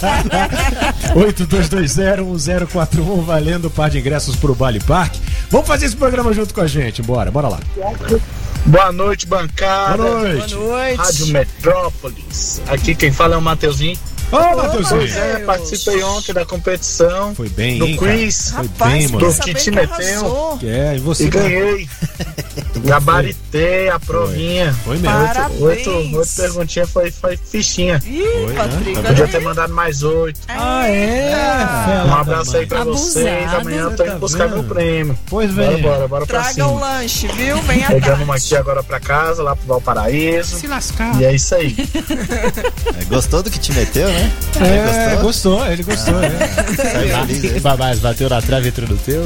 82201041, valendo par de ingressos pro Baile Park. Vamos fazer esse programa junto com a gente, bora lá. Boa noite, bancada. Boa noite. Rádio Metrópolis. Aqui quem fala é o Mateuzinho. Ô, Mateuzinho. Pois é, participei ontem da competição. Foi bem, do hein, quiz. Foi bem, mano. Do que te meteu. E você? E ganhei. Gabaritei a provinha. Foi mesmo. Oito perguntinhas foi fichinha. Ih, Patrick. Podia ter mandado mais 8. Um abraço aí pra vocês. Amanhã eu tô indo buscar meu prêmio. Pois vem. Bora pra Traga cima. um lanche, viu? Vem Pegando uma aqui agora pra casa, lá pro Valparaíso. Se lascar. E é isso aí. Gostou do que te meteu, né? Gostou, ele gostou. Babás, bateu na trave e entrou no teu.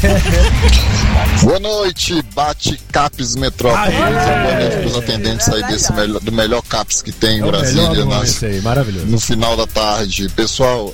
Boa noite, Bate Caps Metrópolis. Boa noite pros atendentes aí do melhor Caps que tem em Brasília. Maravilhoso. No final da tarde. Pessoal,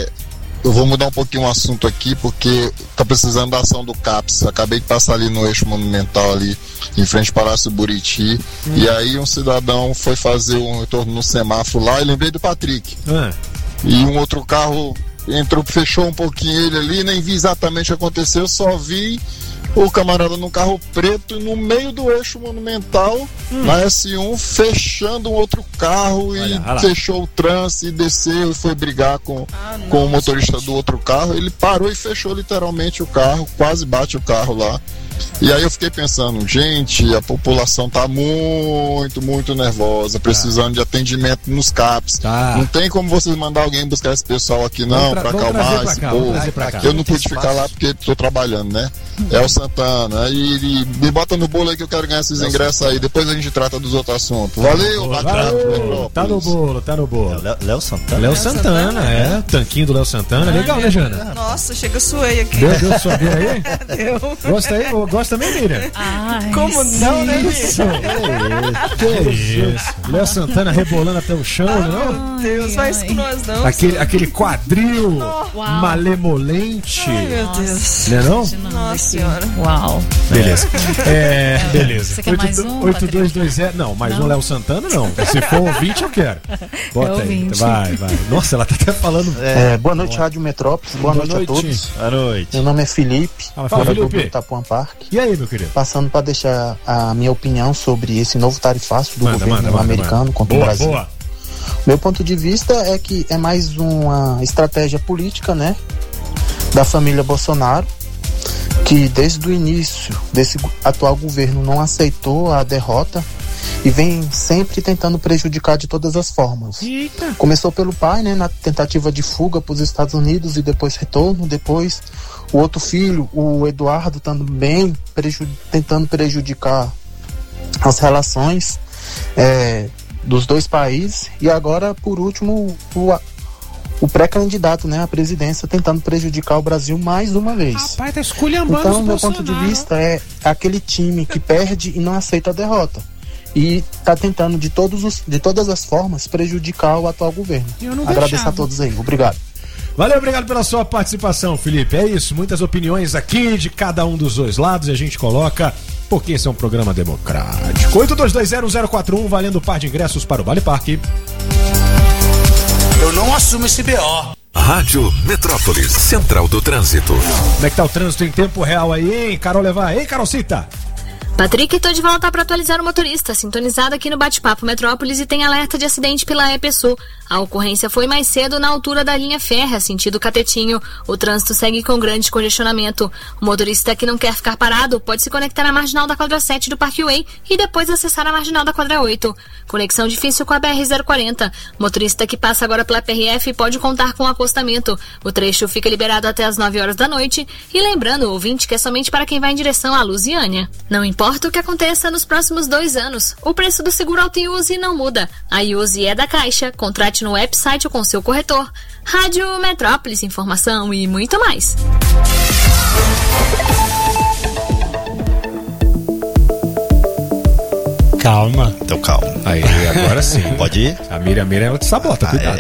eu vou mudar um pouquinho o assunto aqui, porque tá precisando da ação do CAPS. Acabei de passar ali no eixo monumental, ali em frente ao Palácio Buriti. E aí um cidadão foi fazer um retorno no semáforo lá e lembrei do Patrick. E um outro carro entrou, fechou um pouquinho ele ali, nem vi exatamente o que aconteceu, só vi o camarada num carro preto no meio do eixo monumental, na S1, fechando um outro carro e fechou o trânsito e desceu e foi brigar com o motorista do outro carro. Ele parou e fechou literalmente o carro, quase bate o carro lá. E aí eu fiquei pensando, gente, a população tá muito nervosa, precisando de atendimento nos CAPs. Não tem como vocês mandar alguém buscar esse pessoal aqui não, pra acalmar esse povo. Eu não pude ficar lá porque tô trabalhando, né? É o Santana. E me bota no bolo aí que eu quero ganhar esses ingressos aí. Depois a gente trata dos outros assuntos. Valeu! Tá no bolo. Léo Santana. Léo Santana, tanquinho do Léo Santana. Legal, né, Jana? Nossa, chega, suei aqui. Deu suavia aí? Deu. Gosta aí? Gosta também, Miriam? Como não, né, isso? Que isso? Léo Santana rebolando até o chão, não? Meu Deus, vai isso com nós não. Aquele quadril malemolente. Ai, meu Deus. Não é não? Nossa senhora. Uau. Beleza. Beleza. Você quer mais um, 8220. Não, mais um Léo Santana não. Se for ouvinte, eu quero. Bota aí. Vai. Nossa, ela tá até falando. Boa noite, Rádio Metrópolis. Boa noite a todos. Boa noite. Meu nome é Felipe. Fala, do Itapuã Park. E aí, meu querido? Passando para deixar a minha opinião sobre esse novo tarifaço do governo americano contra o Brasil. Boa. Meu ponto de vista é que é mais uma estratégia política, né, da família Bolsonaro, que desde o início desse atual governo não aceitou a derrota e vem sempre tentando prejudicar de todas as formas. Eita. Começou pelo pai, né, na tentativa de fuga para os Estados Unidos e depois retorno, depois o outro filho, o Eduardo, também tentando prejudicar as relações dos dois países, e agora, por último, o pré-candidato, né, à presidência, tentando prejudicar o Brasil mais uma vez. Rapaz, tá esculhambando. Então, meu ponto de vista é aquele time que perde e não aceita a derrota. E tá tentando de todas as formas prejudicar o atual governo. Agradeço a todos aí. Obrigado. Valeu, obrigado pela sua participação, Felipe. É isso, muitas opiniões aqui de cada um dos dois lados e a gente coloca, porque esse é um programa democrático. 82201041, valendo par de ingressos para o Baile Park. Eu não assumo esse BO. Rádio Metrópolis, Central do Trânsito. Como é que tá o trânsito em tempo real aí, hein, Carol Levar? Hein, Carolcita? Patrick, tô de volta para atualizar o motorista, sintonizado aqui no Bate-Papo Metrópolis, e tem alerta de acidente pela EPSU. A ocorrência foi mais cedo na altura da linha férrea, sentido Catetinho. O trânsito segue com grande congestionamento. O motorista que não quer ficar parado pode se conectar à marginal da quadra 7 do Parkway e depois acessar a marginal da quadra 8. Conexão difícil com a BR-040. Motorista que passa agora pela PRF pode contar com acostamento. O trecho fica liberado até as 9 horas da noite. E lembrando, o ouvinte, que é somente para quem vai em direção à Lusiânia. Não importa o que aconteça nos próximos 2 anos, o preço do seguro Auto Use não muda. A Use é da Caixa. Contrate no website ou com seu corretor. Rádio Metrópolis, informação e muito mais. Calma. Então calma. Aí, agora sim. Pode ir? A Miriam, ela te sabota, cuidado.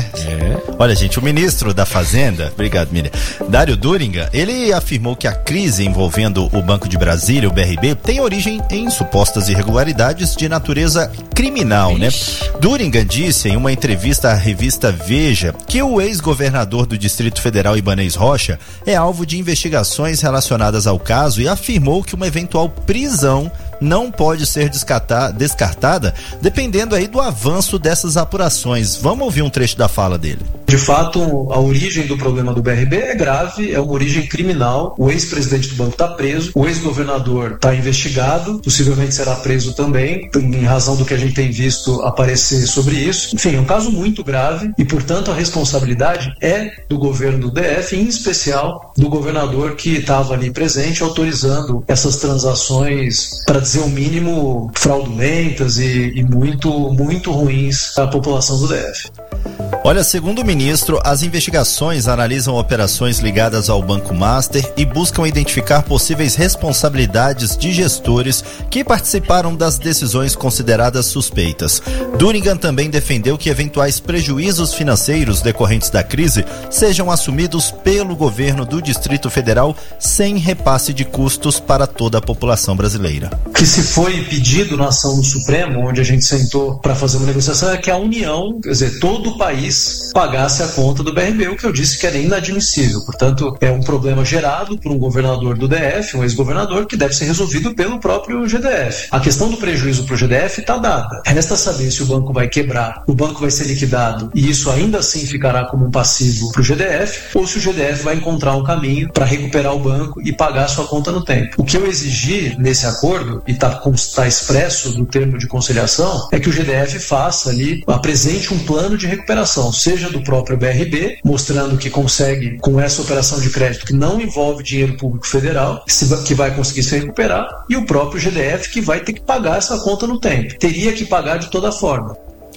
Olha, gente, o ministro da Fazenda, obrigado, Miriam, Dário Duriga, ele afirmou que a crise envolvendo o Banco de Brasília, o BRB, tem origem em supostas irregularidades de natureza criminal, né? Duriga disse em uma entrevista à revista Veja que o ex-governador do Distrito Federal, Ibanez Rocha, é alvo de investigações relacionadas ao caso e afirmou que uma eventual prisão não pode ser descartada dependendo aí do avanço dessas apurações. Vamos ouvir um trecho da fala dele. De fato, a origem do problema do BRB é grave, é uma origem criminal. O ex-presidente do banco está preso, o ex-governador está investigado, possivelmente será preso também, em razão do que a gente tem visto aparecer sobre isso. Enfim, é um caso muito grave e, portanto, a responsabilidade é do governo do DF, em especial do governador que estava ali presente, autorizando essas transações, para dizer o mínimo, fraudulentas e muito, muito ruins para a população do DF. Olha, segundo o ministro, as investigações analisam operações ligadas ao Banco Master e buscam identificar possíveis responsabilidades de gestores que participaram das decisões consideradas suspeitas. Duriga também defendeu que eventuais prejuízos financeiros decorrentes da crise sejam assumidos pelo governo do Distrito Federal sem repasse de custos para toda a população brasileira. O que se foi pedido na ação do Supremo, onde a gente sentou para fazer uma negociação, é que a União, quer dizer, todo o país pagasse a conta do BRB, o que eu disse que era inadmissível. Portanto, é um problema gerado por um governador do DF, um ex-governador, que deve ser resolvido pelo próprio GDF. A questão do prejuízo para o GDF está dada. Resta saber se o banco vai quebrar, o banco vai ser liquidado e isso ainda assim ficará como um passivo para o GDF, ou se o GDF vai encontrar um caminho para recuperar o banco e pagar a sua conta no tempo. O que eu exigi nesse acordo, e está expresso no termo de conciliação, é que o GDF faça ali, apresente um plano de recuperação, seja do próprio BRB, mostrando que consegue, com essa operação de crédito que não envolve dinheiro público federal, que vai conseguir se recuperar, e o próprio GDF que vai ter que pagar essa conta no tempo. Teria que pagar de toda forma.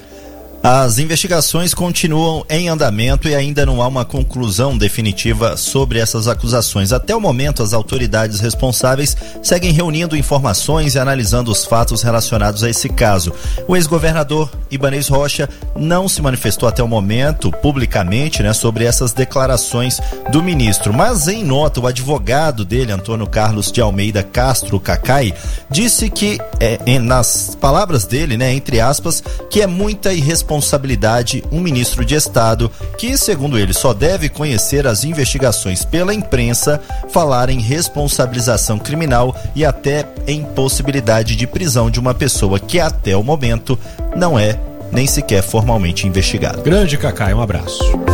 As investigações continuam em andamento e ainda não há uma conclusão definitiva sobre essas acusações. Até o momento, as autoridades responsáveis seguem reunindo informações e analisando os fatos relacionados a esse caso. O ex-governador Ibanez Rocha não se manifestou até o momento publicamente, sobre essas declarações do ministro, mas em nota, o advogado dele, Antônio Carlos de Almeida Castro Cacai, disse que, nas palavras dele, entre aspas, que é muita irresponsabilidade um ministro de Estado que, segundo ele, só deve conhecer as investigações pela imprensa, falar em responsabilização criminal e até em possibilidade de prisão de uma pessoa que até o momento não é nem sequer formalmente investigada. Grande Cacai, um abraço.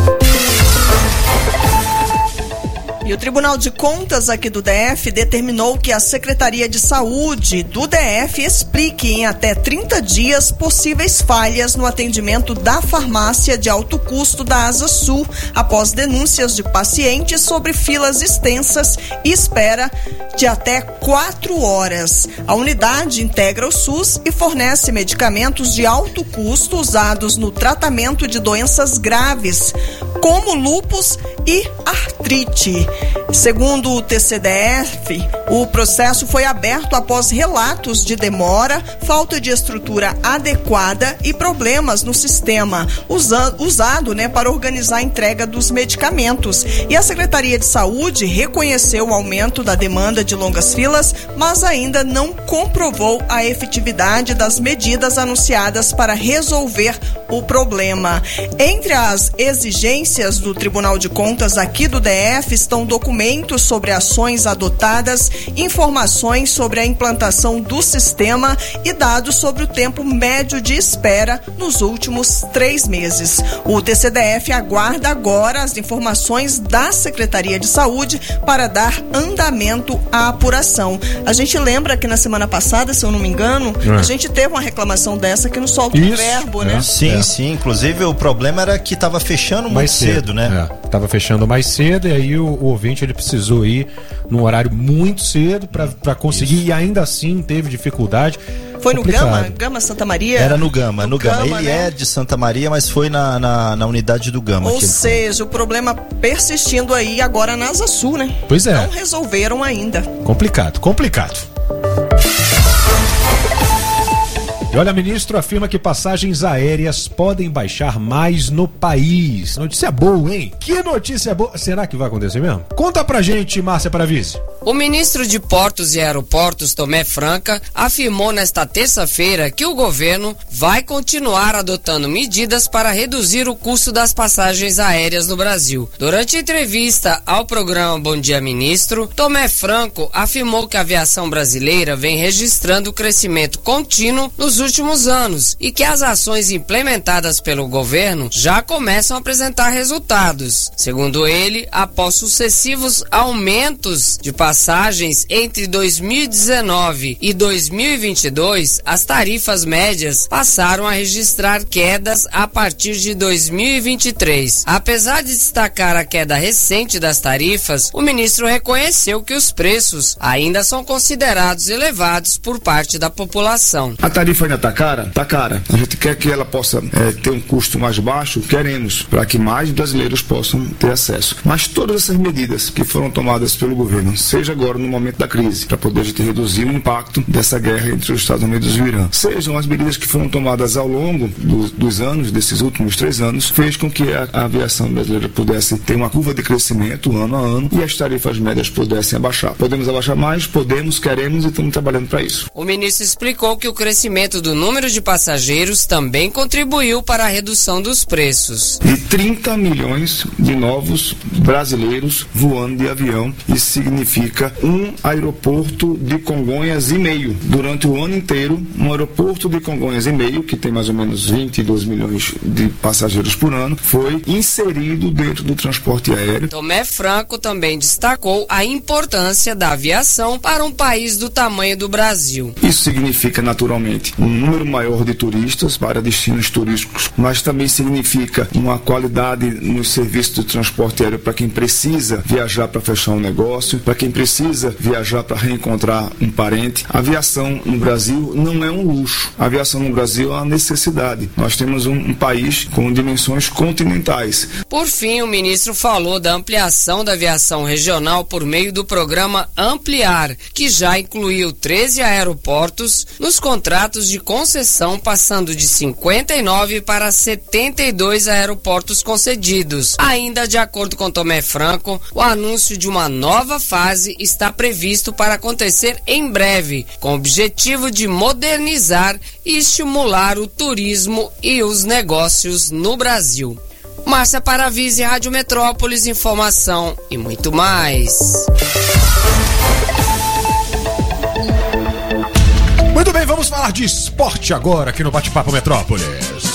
E o Tribunal de Contas aqui do DF determinou que a Secretaria de Saúde do DF explique em até 30 dias possíveis falhas no atendimento da farmácia de alto custo da Asa Sul, após denúncias de pacientes sobre filas extensas e espera de até 4 horas. A unidade integra o SUS e fornece medicamentos de alto custo usados no tratamento de doenças graves, como lúpus e artrite. Segundo o TCDF, o processo foi aberto após relatos de demora, falta de estrutura adequada e problemas no sistema usado para organizar a entrega dos medicamentos. E a Secretaria de Saúde reconheceu o aumento da demanda de longas filas, mas ainda não comprovou a efetividade das medidas anunciadas para resolver o problema. Entre as exigências do Tribunal de Contas aqui do DF estão documentos sobre ações adotadas, informações sobre a implantação do sistema e dados sobre o tempo médio de espera nos últimos 3 meses. O TCDF aguarda agora as informações da Secretaria de Saúde para dar andamento à apuração. A gente lembra que na semana passada, se eu não me engano, a gente teve uma reclamação dessa que não solta o verbo, né? Sim. Inclusive o problema era que estava fechando muito cedo, né? Tava fechando mais cedo e aí o ouvinte ele precisou ir num horário muito cedo para conseguir e ainda assim teve dificuldade. Foi complicado. No Gama Santa Maria? Era no Gama. Ele é de Santa Maria, mas foi na unidade do Gama. Ou seja, o problema persistindo aí agora na Asa Sul, né? Pois é. Não resolveram ainda. Complicado. E olha, ministro afirma que passagens aéreas podem baixar mais no país. Notícia boa, hein? Que notícia boa. Será que vai acontecer mesmo? Conta pra gente, Márcia Paravise. O ministro de Portos e Aeroportos, Tomé Franca, afirmou nesta terça-feira que o governo vai continuar adotando medidas para reduzir o custo das passagens aéreas no Brasil. Durante entrevista ao programa Bom Dia Ministro, Tomé Franco afirmou que a aviação brasileira vem registrando crescimento contínuo nos últimos anos e que as ações implementadas pelo governo já começam a apresentar resultados. Segundo ele, após sucessivos aumentos de passagens entre 2019 e 2022, as tarifas médias passaram a registrar quedas a partir de 2023. Apesar de destacar a queda recente das tarifas, o ministro reconheceu que os preços ainda são considerados elevados por parte da população. A tarifa ainda está cara? Está cara. A gente quer que ela possa ter um custo mais baixo? Queremos, para que mais brasileiros possam ter acesso. Mas todas essas medidas que foram tomadas pelo governo, seja agora no momento da crise, para poder a gente reduzir o impacto dessa guerra entre os Estados Unidos e o Irã, sejam as medidas que foram tomadas ao longo dos anos, desses últimos 3 anos, fez com que a aviação brasileira pudesse ter uma curva de crescimento ano a ano e as tarifas médias pudessem abaixar. Podemos abaixar mais? Podemos, queremos e estamos trabalhando para isso. O ministro explicou que o crescimento do número de passageiros também contribuiu para a redução dos preços. E 30 milhões de novos brasileiros voando de avião. Isso significa um aeroporto de Congonhas e meio. Durante o ano inteiro, um aeroporto de Congonhas e meio, que tem mais ou menos 22 milhões de passageiros por ano, foi inserido dentro do transporte aéreo. Tomé Franco também destacou a importância da aviação para um país do tamanho do Brasil. Isso significa, naturalmente, um número maior de turistas para destinos turísticos, mas também significa uma qualidade nos serviços de transporte aéreo para quem precisa viajar para fechar um negócio, para quem precisa viajar para reencontrar um parente. A aviação no Brasil não é um luxo. A aviação no Brasil é uma necessidade. Nós temos um país com dimensões continentais. Por fim, o ministro falou da ampliação da aviação regional por meio do programa Ampliar, que já incluiu 13 aeroportos nos contratos de concessão, passando de 59 para 72 aeroportos concedidos. Ainda de acordo com Tomé Franco, o anúncio de uma nova fase está previsto para acontecer em breve, com o objetivo de modernizar e estimular o turismo e os negócios no Brasil. Márcia Paravise, Rádio Metrópolis, informação e muito mais. Muito bem, vamos falar de esporte agora aqui no Bate-Papo Metrópolis.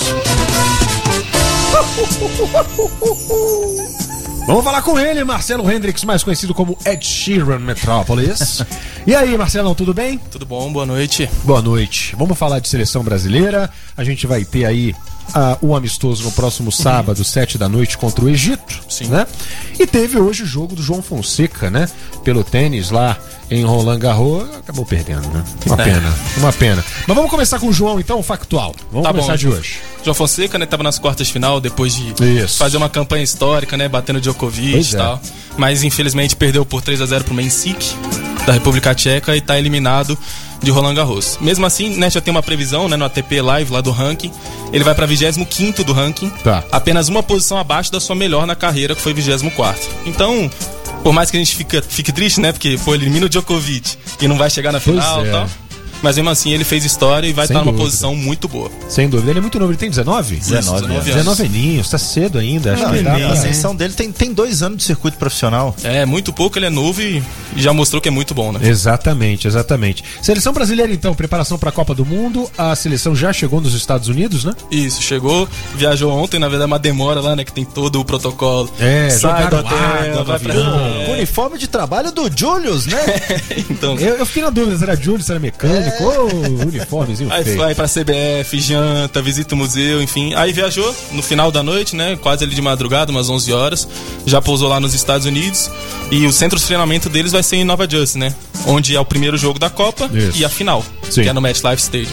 Vamos falar com ele, Marcelo Hendricks, mais conhecido como Ed Sheeran Metrópolis. E aí, Marcelão, tudo bem? Tudo bom, boa noite. Boa noite. Vamos falar de seleção brasileira. A gente vai ter aí o amistoso no próximo sábado, 7 da noite, contra o Egito. Sim. Né? E teve hoje o jogo do João Fonseca, né? Pelo tênis lá em Roland Garros, acabou perdendo, né? Uma pena. Mas vamos começar com o João, então, o factual. Vamos começar de hoje. João Fonseca, né, tava nas quartas de final depois de fazer uma campanha histórica, né, batendo Djokovic e tal. Mas infelizmente perdeu por 3-0 pro Mensik, da República Tcheca, e tá eliminado de Roland Garros. Mesmo assim, né, já tem uma previsão, né, no ATP Live lá do ranking. Ele vai pra 25º do ranking, apenas uma posição abaixo da sua melhor na carreira, que foi 24º. Então, por mais que a gente fique triste, né, porque ele elimina o Djokovic e não vai chegar na final e tal. Mas mesmo assim ele fez história e vai estar numa posição muito boa. Sem dúvida. Ele é muito novo, ele tem 19? 19 aninhos, tá cedo ainda. Acho que a ascensão dele tem 2 anos de circuito profissional. É, muito pouco, ele é novo e já mostrou que é muito bom, né? Exatamente. Seleção brasileira, então, preparação para a Copa do Mundo. A seleção já chegou nos Estados Unidos, né? Isso, chegou, viajou ontem, na verdade uma demora lá, né, que tem todo o protocolo. Sai do hotel, vai pra... uniforme de trabalho do Julius, né? Então, eu fiquei na dúvida se era Julius, se era mecânico. Uniformezinho aí feio. Vai pra CBF, janta, visita o museu, enfim. Aí viajou no final da noite, né? Quase ali de madrugada, umas 11 horas. Já pousou lá nos Estados Unidos. E o centro de treinamento deles vai ser em Nova Jersey, né? Onde é o primeiro jogo da Copa e a final, que é no MetLife Stadium.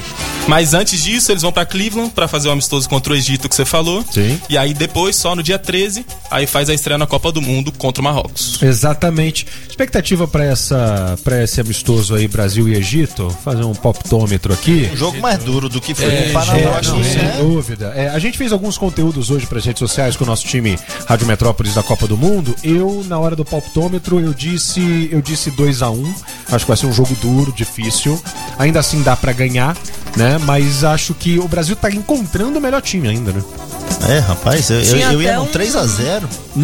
Mas antes disso, eles vão pra Cleveland pra fazer o amistoso contra o Egito que você falou. Sim. E aí depois, só no dia 13, aí faz a estreia na Copa do Mundo contra o Marrocos. Exatamente. Expectativa pra esse amistoso aí, Brasil e Egito? Fazer um poptômetro aqui. Um jogo mais duro do que foi com o Panamá. Sem dúvida. A gente fez alguns conteúdos hoje pras redes sociais com o nosso time Rádio Metrópolis da Copa do Mundo. Eu, na hora do poptômetro, eu disse 2-1. Acho que vai ser um jogo duro, difícil. Ainda assim dá pra ganhar, né? Mas acho que o Brasil tá encontrando o melhor time ainda, né? Rapaz, eu ia no 3-0.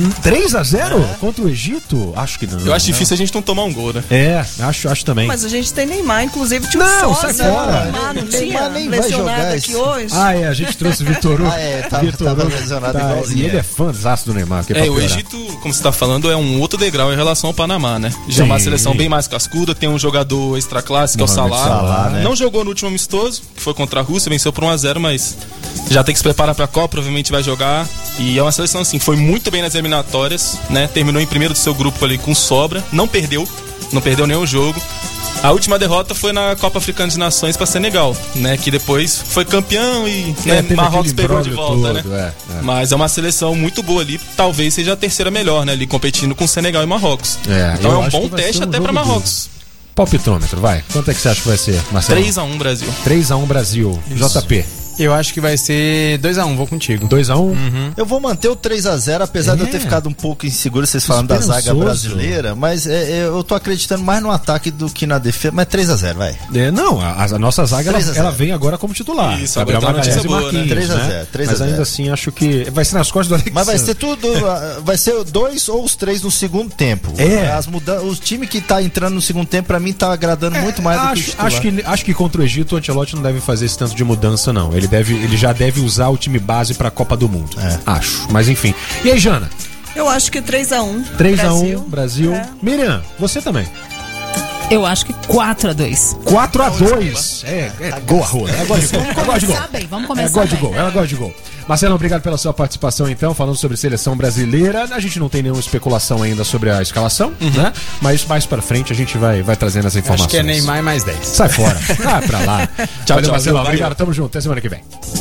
3-0? Contra o Egito? Acho que não. Eu acho difícil a gente não tomar um gol, né? Acho também. Mas a gente tem Neymar, inclusive tinha um sai fora. Neymar não tinha nem vai jogar aqui hoje. A gente trouxe o Vitor Hugo. Tava lesionado igualzinho. E ele é fãzaço do Neymar. O Egito, como você tá falando, é um outro degrau em relação ao Panamá, né? Já é uma seleção bem mais cascuda, tem um jogador extra classe, que é o Salah. Né? Não jogou no último amistoso, que foi contra a Rússia, venceu por 1-0, mas já tem que se preparar pra Copa, provavelmente vai jogar. E é uma seleção assim, foi muito bem nas eliminatórias, né? Terminou em primeiro do seu grupo ali com sobra, não perdeu nenhum jogo. A última derrota foi na Copa Africana de Nações para Senegal, né? Que depois foi campeão e Marrocos pegou de volta, todo, né? Mas é uma seleção muito boa ali, talvez seja a terceira melhor, né? Ali competindo com Senegal e Marrocos. Então é um bom teste até para Marrocos. Palpitômetro, vai. Quanto é que você acha que vai ser, Marcelo? 3-1 Brasil. 3-1 Brasil. Isso. JP. Eu acho que vai ser 2-1, vou contigo. 2-1? Eu vou manter o 3-0, apesar de eu ter ficado um pouco inseguro, vocês falando da zaga brasileira, mas eu tô acreditando mais no ataque do que na defesa, mas 3-0, vai. Não, a nossa zaga, ela vem agora como titular. Isso, Gabriel Magalhães e Marquinhos, 3-0. Mas ainda assim, acho que vai ser nas costas do Alexandre. Mas vai ser tudo, vai ser 2 ou os 3 no segundo tempo. O time que tá entrando no segundo tempo, pra mim, tá agradando muito mais do que o titular. Acho que contra o Egito, o Ancelotti não deve fazer esse tanto de mudança, não. Ele já deve usar o time base pra Copa do Mundo. Acho. Mas enfim. E aí, Jana? Eu acho que 3-1. 3-1, Brasil. Miriam, você também. Eu acho que 4-2. 4-2. Gol a rola. Ela gosta de gol. Ela gosta de gol. Vamos começar bem. Ela gosta de gol. Marcelo, obrigado pela sua participação, então, falando sobre seleção brasileira. A gente não tem nenhuma especulação ainda sobre a escalação, né? Mas mais pra frente a gente vai trazendo essa informação. Acho que é Neymar mais 10. Sai fora. Vai pra lá. Tchau, Marcelo. Obrigado, tamo junto. Até semana que vem.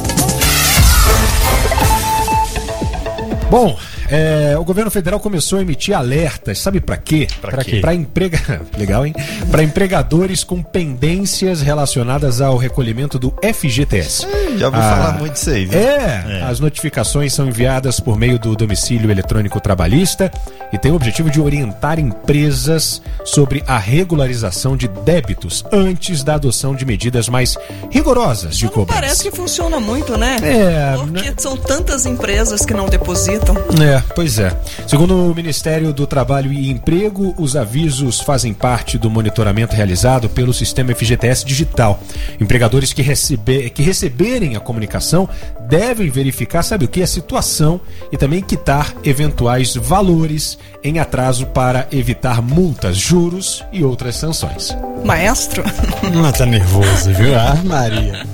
Bom, o governo federal começou a emitir alertas, sabe pra quê? Legal, hein? Para empregadores com pendências relacionadas ao recolhimento do FGTS. Já ouvi falar muito disso aí, viu? As notificações são enviadas por meio do domicílio eletrônico trabalhista e tem o objetivo de orientar empresas sobre a regularização de débitos antes da adoção de medidas mais rigorosas de cobrança. Parece que funciona muito, né? Porque são tantas empresas que não depositam. Pois é. Segundo o Ministério do Trabalho e Emprego, os avisos fazem parte do monitoramento realizado pelo sistema FGTS digital. Empregadores que receberem a comunicação devem verificar, sabe o que? A situação e também quitar eventuais valores em atraso para evitar multas, juros e outras sanções. Maestro? Tá nervoso, viu? Maria.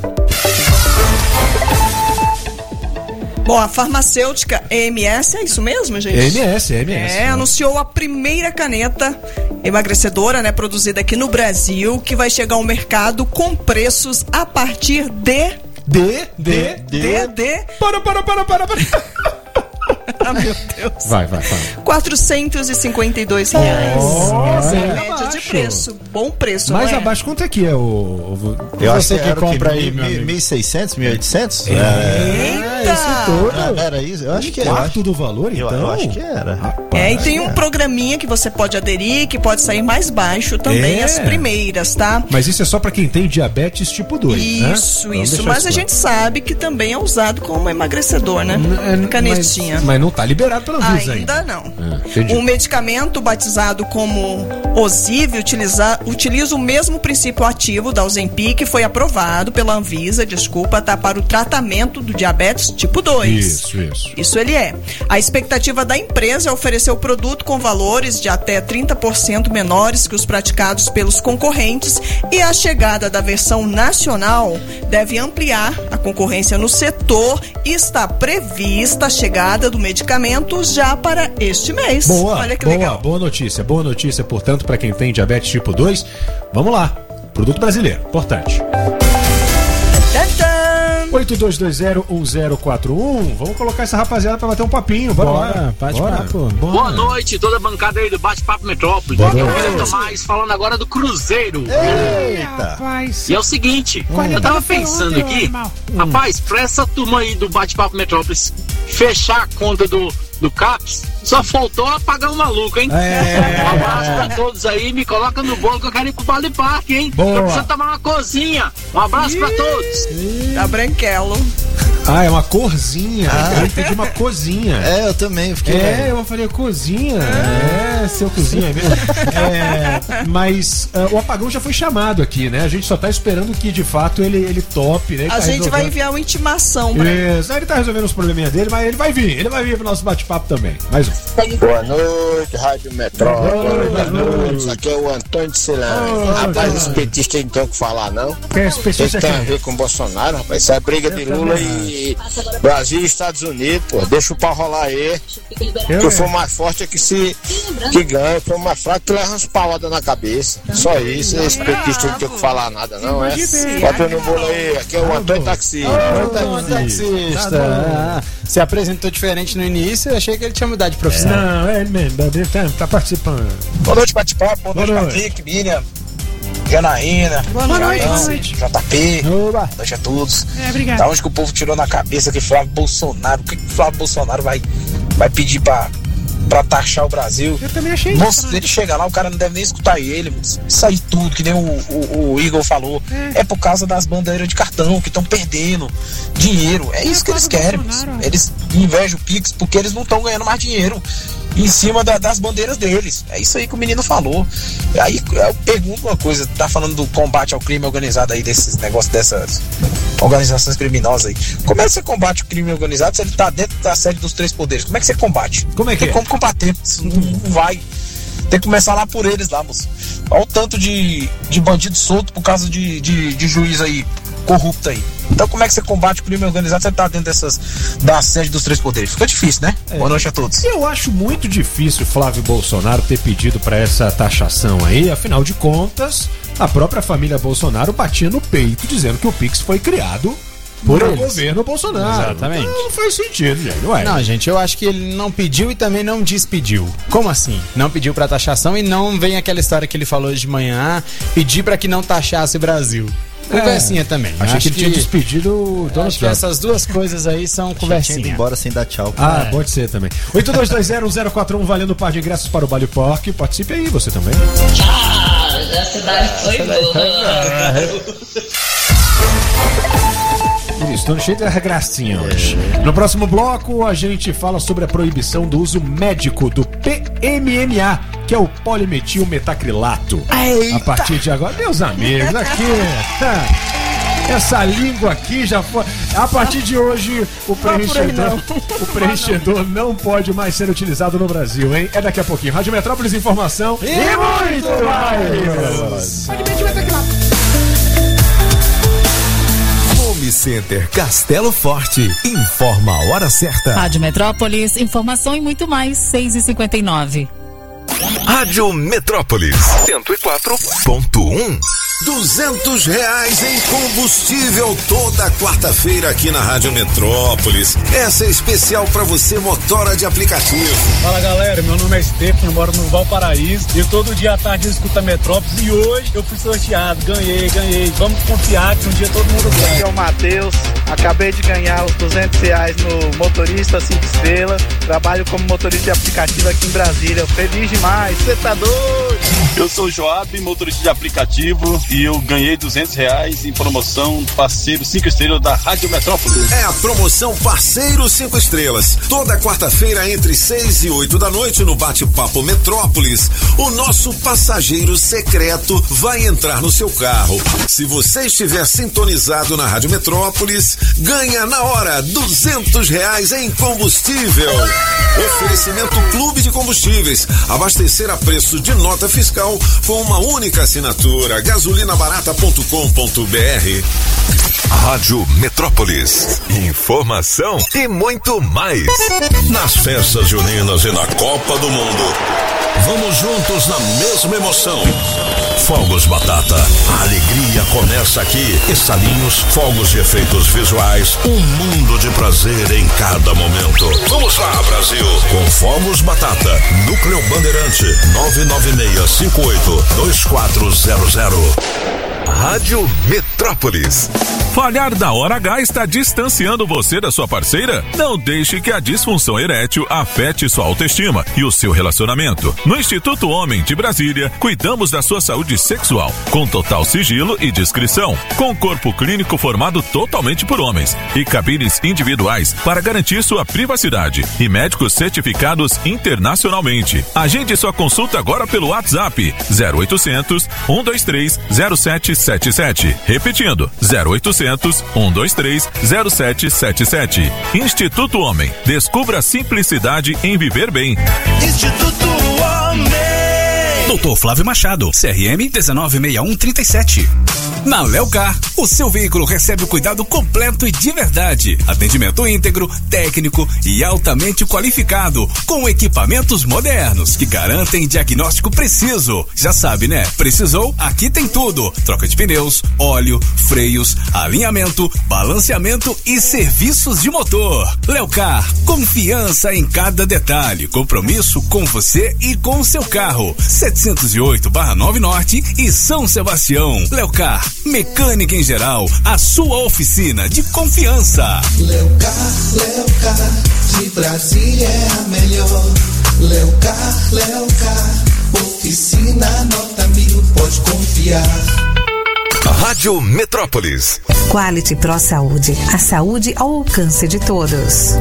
Bom, a farmacêutica EMS, é isso mesmo, gente? EMS. Anunciou a primeira caneta emagrecedora, né, produzida aqui no Brasil, que vai chegar ao mercado com preços a partir de... Ah, meu Deus. Vai. R$452. Essa é a média de preço. Bom preço, mais não é? abaixo, quanto é que é o... Eu acho que compra aí 1.600, 1.800? Era isso? Eu acho que era. Quarto do valor, então? Eu acho que era. E tem um programinha que você pode aderir, que pode sair mais baixo também, as primeiras, tá? Mas isso é só pra quem tem diabetes tipo 2, Isso. Mas a gente sabe que também é usado como emagrecedor, né? Canetinha. Mas não tá liberado pela Anvisa ainda. Não. Um medicamento batizado como Ozivy utiliza o mesmo princípio ativo da Ozempic, que foi aprovado pela Anvisa, tá, para o tratamento do diabetes tipo 2. Isso ele é. A expectativa da empresa é oferecer o produto com valores de até 30% menores que os praticados pelos concorrentes, e a chegada da versão nacional deve ampliar a concorrência no setor e está prevista a chegada do medicamento já para este mês. Olha que legal. Boa notícia, portanto, para quem tem diabetes tipo 2. Vamos lá, produto brasileiro, importante. 82201041. Vamos colocar essa rapaziada pra bater um papinho. Bora. Bate-papo. Boa noite, toda a bancada aí do Bate-Papo Metrópolis. Boa Aqui é o noite. William Tomás falando agora do Cruzeiro. Eita. E é o seguinte, eu tava pensando aqui, rapaz, pra essa turma aí do Bate-Papo Metrópolis fechar a conta do CAPS, só faltou apagar o maluco, hein? Um abraço pra todos aí, me coloca no bolo que eu quero ir pro Vale Parque, hein? Boa. Eu preciso tomar uma cozinha. Um abraço pra todos. Da Branquelo. Ah, é uma corzinha. Eu entendi uma cozinha. Eu também. Eu falei cozinha. Seu cozinha mesmo. Mas o apagão já foi chamado aqui, né? A gente só tá esperando que de fato ele tope, né? A gente vai enviar uma intimação pra ele. Isso, ele tá resolvendo os probleminhas dele, mas ele vai vir pro nosso bate-papo também. Mais um. Boa noite, Rádio Metrópolis. Boa noite. Aqui é o Antônio de Ceilândia. Rapaz, esse petista aí não tem o que falar, não. Quem é esse petista? Ele tem a ver com o Bolsonaro, rapaz. Isso é briga de Lula e Brasil e Estados Unidos, pô. Deixa o pau rolar aí. Que for mais forte é que ganha. For mais fraco que leva umas paladas na cabeça. Só isso. Esse petista não tem o que falar nada, não, é? Bota no bolo aí. Aqui é o Antônio Taxista. Taxista. Se apresentou diferente no início, eu achei que ele tinha mudado de profissão. Não, é ele mesmo, tá participando. Boa noite, Bate-Papo. Boa noite, Patrick, Miriam, Janaína, Boa noite. JP. Boa noite a todos. Obrigado. Da onde que o povo tirou na cabeça que Flávio Bolsonaro, o que Flávio Bolsonaro vai pedir pra taxar o Brasil? Eu também achei isso. Ele chega lá, o cara não deve nem escutar ele. Isso aí tudo, que nem o Igor falou. É por causa das bandeiras de cartão que estão perdendo dinheiro. É isso que eles querem. Eles invejam o Pix porque eles não estão ganhando mais dinheiro em cima das bandeiras deles. É isso aí que o menino falou. Aí eu pergunto uma coisa, tá falando do combate ao crime organizado aí, desses negócios, dessas organizações criminosas aí. Como é que você combate o crime organizado se ele tá dentro da sede dos três poderes? Como é que você combate? Como é que tem como combater? Não vai. Tem que começar lá por eles lá, moço. Olha o tanto de bandido solto por causa de juiz aí corrupto aí. Então como é que você combate o crime organizado se você tá dentro da sede dos três poderes? Fica difícil, né? Boa noite a todos. Eu acho muito difícil Flávio Bolsonaro ter pedido pra essa taxação aí, afinal de contas, a própria família Bolsonaro batia no peito dizendo que o Pix foi criado por o governo Bolsonaro. Exatamente. Então, não faz sentido, gente. Ué. Não, gente, eu acho que ele não pediu e também não despediu. Como assim? Não pediu pra taxação e não vem aquela história que ele falou hoje de manhã, pedir pra que não taxasse o Brasil. Conversinha também. Achei que ele tinha despedido o Donald Trump. Essas duas coisas aí são conversinha. Tinha ido embora sem dar tchau. Pode ser também. 82201041 valendo par de ingressos para o Vale Parque. Participe aí, você também. Essa daí foi boa. Estou cheio de gracinha hoje. No próximo bloco, a gente fala sobre a proibição do uso médico do PMMA, que é o polimetilmetacrilato. Eita. A partir de agora, meus amigos, aqui. Essa língua aqui já foi. A partir de hoje, o preenchedor não pode mais ser utilizado no Brasil, hein? É daqui a pouquinho. Rádio Metrópolis, informação e muito mais. Home Center Castelo Forte. Informa a hora certa. Rádio Metrópolis, informação e muito mais, 6h59. Rádio Metrópolis 104.1. R$200 em combustível toda quarta-feira aqui na Rádio Metrópolis. Essa é especial pra você, motora de aplicativo. Fala galera, meu nome é Stefano, eu moro no Valparaíso e todo dia à tarde eu escuto a Metrópolis e hoje eu fui sorteado, ganhei. Vamos confiar que um dia todo mundo ganha. Aqui é o Matheus, acabei de ganhar os R$200 no Motorista 5 Estrelas, trabalho como motorista de aplicativo aqui em Brasília, feliz demais, você tá doido? Eu sou o Joab, motorista de aplicativo e eu ganhei R$200 em promoção Parceiro 5 Estrelas da Rádio Metrópolis. É a promoção Parceiro 5 Estrelas. Toda quarta-feira entre 6 e 8 da noite no Bate-Papo Metrópolis, o nosso passageiro secreto vai entrar no seu carro. Se você estiver sintonizado na Rádio Metrópolis, ganha na hora R$200 em combustível. Oferecimento Clube de Combustíveis. Abastecer a preço de nota fiscal com uma única assinatura. Gasolinabarata.com.br. Rádio Metrópolis. Informação e muito mais. Nas festas juninas e na Copa do Mundo, Vamos juntos na mesma emoção. Fogos Batata. A alegria começa aqui. Estalinhos, fogos de efeitos visuais. Um mundo de prazer em cada momento. Vamos lá, Brasil. Com Fogos Batata. Núcleo Bandeirante. 996582400. Rádio Metrópolis. Falhar da hora H está distanciando você da sua parceira? Não deixe que a disfunção erétil afete sua autoestima e o seu relacionamento. No Instituto Homem de Brasília, cuidamos da sua saúde sexual, com total sigilo e discrição, com corpo clínico formado totalmente por homens e cabines individuais para garantir sua privacidade e médicos certificados internacionalmente. Agende sua consulta agora pelo WhatsApp 0800 123 0777. Repetindo, 0800 123 0777. Instituto Homem. Descubra a simplicidade em viver bem. Instituto Homem. Doutor Flávio Machado, CRM 196137. Na Leucar, o seu veículo recebe o cuidado completo e de verdade. Atendimento íntegro, técnico e altamente qualificado, com equipamentos modernos que garantem diagnóstico preciso. Já sabe, né? Precisou? Aqui tem tudo. Troca de pneus, óleo, freios, alinhamento, balanceamento e serviços de motor. Leucar, confiança em cada detalhe. Compromisso com você e com o seu carro. 708/9 Norte e São Sebastião. Leucar, mecânica em geral, a sua oficina de confiança. Leucar, de Brasília é a melhor. Leucar, oficina nota 1000, pode confiar. Rádio Metrópolis. Quality Pro Saúde, a saúde ao alcance de todos.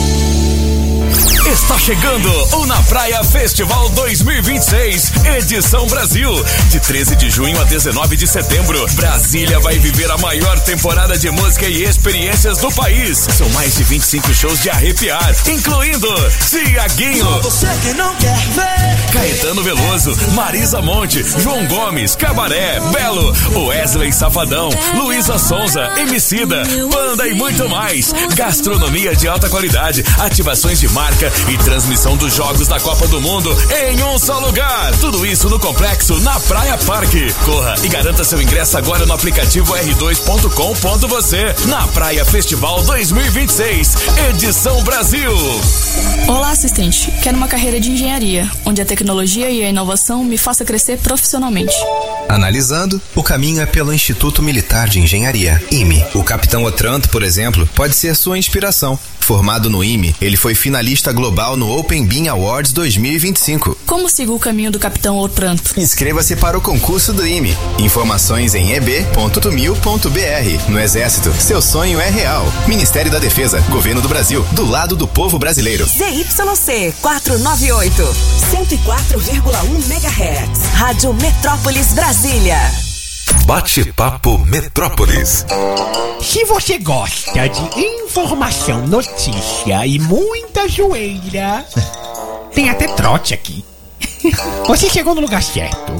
Está chegando o Na Praia Festival 2026, edição Brasil. De 13 de junho a 19 de setembro, Brasília vai viver a maior temporada de música e experiências do país. São mais de 25 shows de arrepiar, incluindo Tiaguinho, Você que não quer ver, Caetano Veloso, Marisa Monte, João Gomes, Cabaré, Belo, Wesley Safadão, Luísa Sonza, Emicida, Panda e muito mais. Gastronomia de alta qualidade, ativações de marca e transmissão dos jogos da Copa do Mundo em um só lugar. Tudo isso no complexo Na Praia Parque. Corra e garanta seu ingresso agora no aplicativo r2.com.você. Na Praia Festival 2026, edição Brasil. Olá, assistente. Quero uma carreira de engenharia, onde a tecnologia e a inovação me faça crescer profissionalmente. Analisando, o caminho é pelo Instituto Militar de Engenharia, IME. O Capitão Otranto, por exemplo, pode ser sua inspiração. Formado no IME, ele foi finalista global no Open Bean Awards 2025. Como sigo o caminho do Capitão Otranto? Inscreva-se para o concurso do IME. Informações em eb.tumil.br. No Exército, seu sonho é real. Ministério da Defesa, Governo do Brasil, do lado do povo brasileiro. ZYC 498, 104,1 MHz. Rádio Metrópolis Brasília. Bate-papo Metrópolis. Se você gosta de informação, notícia e muita zoeira, tem até trote aqui. Você chegou no lugar certo.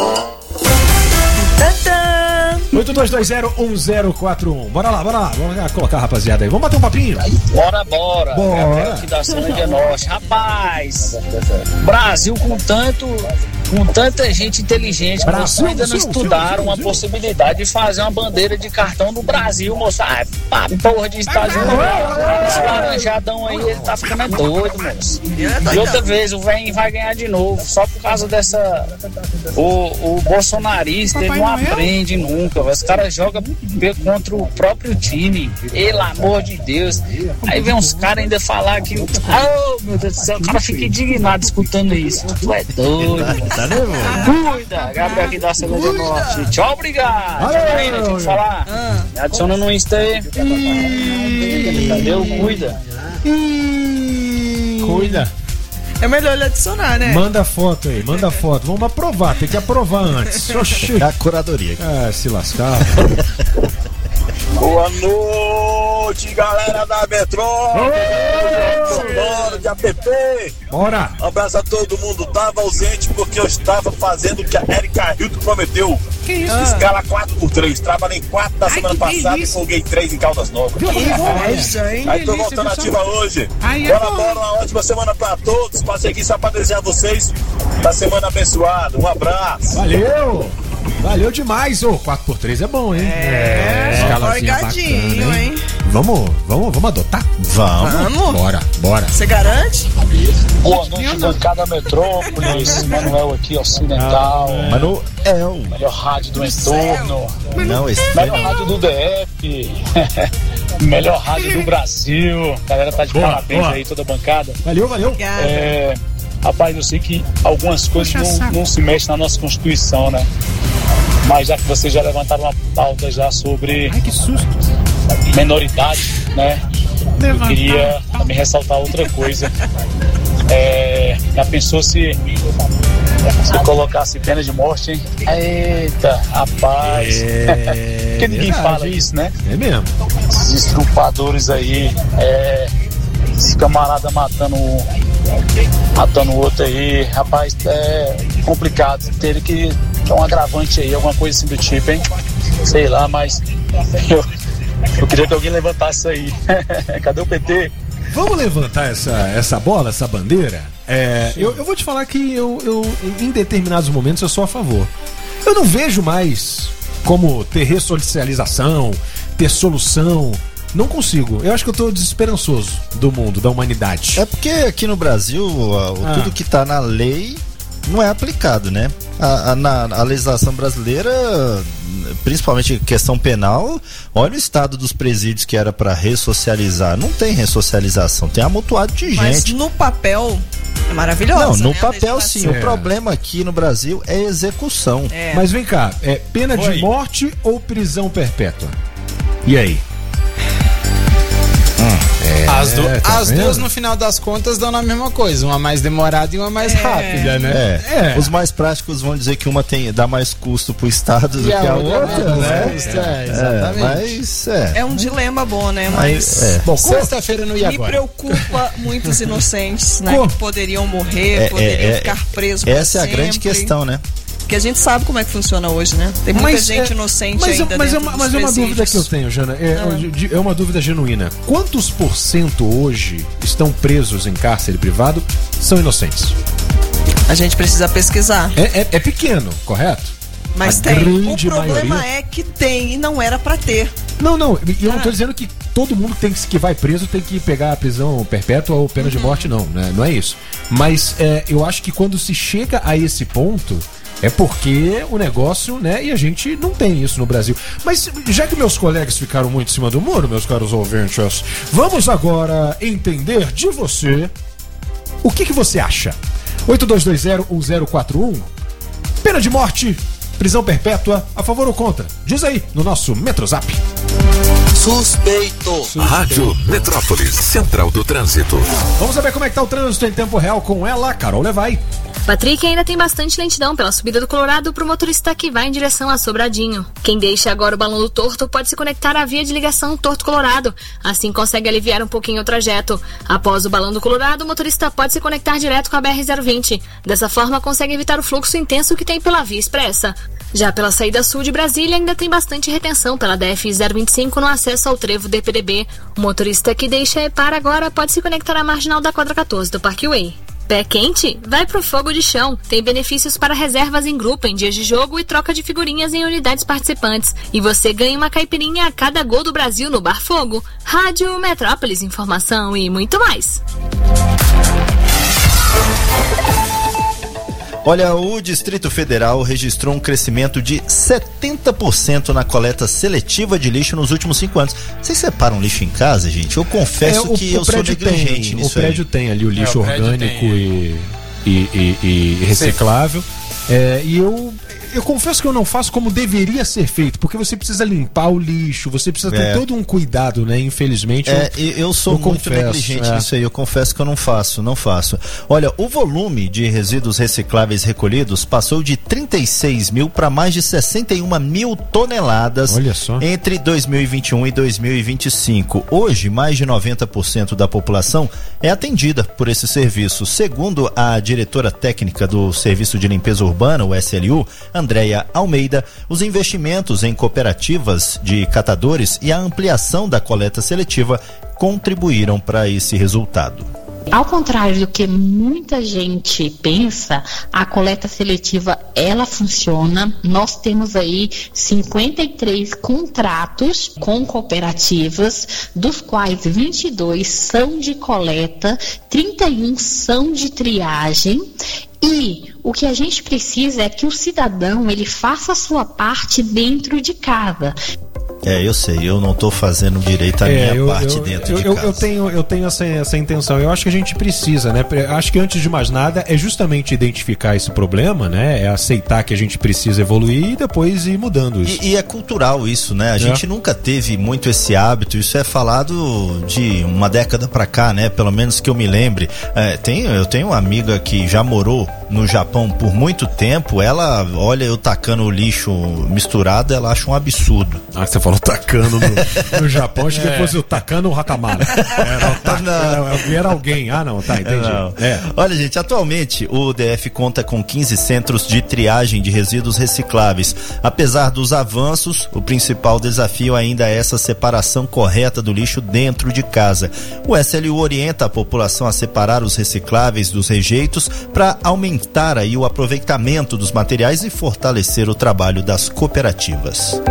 82201041. Bora lá. Vamos colocar a rapaziada aí. Vamos bater um papinho? Bora. Gabriel aqui da Cidade Norte. Rapaz, Brasil com tanta gente inteligente, moço, ainda não estudaram a possibilidade de fazer uma bandeira de cartão do Brasil, moço. Ah, porra de Estados Unidos. Esse laranjadão aí, ele tá ficando doido, moço. E outra vez, o velho vai ganhar de novo, só por causa dessa... O bolsonarista, ele não aprende nunca. Os caras jogam contra o próprio time. Pelo amor de Deus. Aí vem uns caras ainda falar que... Oh, meu Deus do céu, o cara fica indignado escutando isso. Tu é doido. Tá nervoso. Cuida, Gabriel aqui da Cidade do Norte. Tchau, obrigado. Aí, deixa eu falar. Me adiciona no Insta aí. Entendeu? Cuida. É melhor ele adicionar, né? Manda foto aí, Vamos aprovar, tem que aprovar antes. A curadoria. Se lascar. Boa noite. noite, galera da Metrópole, de APP. Bora! Um abraço a todo mundo. Tava ausente porque eu estava fazendo o que a Erika Hilton prometeu. Que isso? Escala 4x3. Trabalhei 4 da semana passada e folguei 3 em Caldas Novas. Aí tô voltando ativa hoje. Bora, uma ótima semana pra todos. Passei aqui só pra desejar vocês da semana abençoada. Um abraço. Valeu demais, 4x3 é bom, hein? Escalazinha bacana, hein? Vamos adotar? Vamos. Bora. Você garante? Boa noite, bancada Metrópolis. Manuel aqui, Ocidental. Manuel. Melhor rádio do entorno. Não, melhor rádio do DF. Melhor rádio do Brasil. A galera tá de parabéns aí, toda a bancada. Valeu. Rapaz, eu sei que algumas coisas não se mexem na nossa Constituição, né? Mas já que vocês já levantaram uma pauta já sobre menoridade, né? Eu queria também ressaltar outra coisa. Já pensou se colocasse pena de morte, hein? Eita, rapaz. Porque ninguém fala isso, né? É mesmo. Esses estrupadores aí, esse camarada matando o outro aí, rapaz, é complicado. Teria que ter um agravante aí, alguma coisa assim do tipo, hein? Sei lá, mas eu queria que alguém levantasse isso aí. Cadê o PT? Vamos levantar essa bola, essa bandeira? Eu vou te falar que eu, em determinados momentos, eu sou a favor. Eu não vejo mais como ter ressocialização, ter solução. Não consigo. Eu acho que eu tô desesperançoso do mundo, da humanidade. É porque aqui no Brasil, tudo que tá na lei não é aplicado, né? A legislação brasileira, principalmente questão penal, olha o estado dos presídios que era pra ressocializar. Não tem ressocialização, tem amontoado de gente. Mas no papel é maravilhoso. Não, no né? papel sim. O problema aqui no Brasil é execução. Mas vem cá, pena de morte ou prisão perpétua? E aí? As duas, no final das contas, dão na mesma coisa. Uma mais demorada e uma mais rápida, né? Os mais práticos vão dizer que uma dá mais custo pro Estado do que a outra, né? Exatamente. É um dilema bom, né? Mas bom, sexta-feira não ia me agora. preocupa muitos inocentes, né? Que poderiam morrer, poderiam ficar presos por essa é a grande questão, né? Porque a gente sabe como é que funciona hoje, né? Tem muita gente inocente ainda mas dentro é uma dúvida que eu tenho, Jana. É uma dúvida genuína. Quantos % hoje estão presos em cárcere privado são inocentes? A gente precisa pesquisar. É pequeno, correto? Mas tem. O problema é que tem e não era pra ter. Não. E eu não tô dizendo que todo mundo que vai preso tem que pegar a prisão perpétua ou pena de morte, não. Né? Não é isso. Mas eu acho que quando se chega a esse ponto, é porque o negócio, né? E a gente não tem isso no Brasil. Mas já que meus colegas ficaram muito em cima do muro, meus caros ouvintes, vamos agora entender de você o que você acha. 82201041. Pena de morte, prisão perpétua, a favor ou contra? Diz aí no nosso Metrozap. Suspeito. Rádio Metrópolis, Central do Trânsito. Vamos saber como é que tá o trânsito em tempo real com ela, Carol Levai. Patrick, ainda tem bastante lentidão pela subida do Colorado pro motorista que vai em direção a Sobradinho. Quem deixa agora o balão do Torto pode se conectar à via de ligação Torto-Colorado. Assim consegue aliviar um pouquinho o trajeto. Após o balão do Colorado, o motorista pode se conectar direto com a BR-020. Dessa forma, consegue evitar o fluxo intenso que tem pela via expressa. Já pela saída sul de Brasília, ainda tem bastante retenção pela DF-025 no acesso ao trevo DPDB. O motorista que deixa EPAR agora pode se conectar à marginal da quadra 14 do Parkway. Pé quente? Vai pro Fogo de Chão. Tem benefícios para reservas em grupo em dias de jogo e troca de figurinhas em unidades participantes. E você ganha uma caipirinha a cada gol do Brasil no Bar Fogo. Rádio Metrópolis, informação e muito mais. Olha, o Distrito Federal registrou um crescimento de 70% na coleta seletiva de lixo nos últimos 5 anos. Vocês separam lixo em casa, gente? Eu confesso que eu sou negligente nisso. O prédio tem ali o lixo orgânico e reciclável. E eu confesso que eu não faço como deveria ser feito, porque você precisa limpar o lixo, você precisa ter todo um cuidado, né? Infelizmente. Eu sou muito negligente nisso aí, eu confesso que eu não faço. Olha, o volume de resíduos recicláveis recolhidos passou de 36 mil para mais de 61 mil toneladas entre 2021 e 2025. Hoje, mais de 90% da população é atendida por esse serviço. Segundo a diretora técnica do Serviço de Limpeza Urbana, o SLU, Andréia Almeida, os investimentos em cooperativas de catadores e a ampliação da coleta seletiva contribuíram para esse resultado. Ao contrário do que muita gente pensa, a coleta seletiva, ela funciona. Nós temos aí 53 contratos com cooperativas, dos quais 22 são de coleta, 31 são de triagem. E o que a gente precisa é que o cidadão, ele faça a sua parte dentro de casa. Eu sei, eu não tô fazendo direito a minha parte dentro de casa. Eu tenho essa intenção. Eu acho que a gente precisa, né? Acho que antes de mais nada é justamente identificar esse problema, né? É aceitar que a gente precisa evoluir e depois ir mudando isso. E é cultural isso, né? A gente nunca teve muito esse hábito. Isso é falado de uma década pra cá, né? Pelo menos que eu me lembre. Eu tenho uma amiga que já morou no Japão por muito tempo. Ela olha eu tacando o lixo misturado, ela acha um absurdo. Você falou tacando no Japão, acho que fosse o tacando o Hakamara. Era alguém. Entendi. Olha, gente, atualmente o DF conta com 15 centros de triagem de resíduos recicláveis. Apesar dos avanços, o principal desafio ainda é essa separação correta do lixo dentro de casa. O SLU orienta a população a separar os recicláveis dos rejeitos para aumentar aí o aproveitamento dos materiais e fortalecer o trabalho das cooperativas.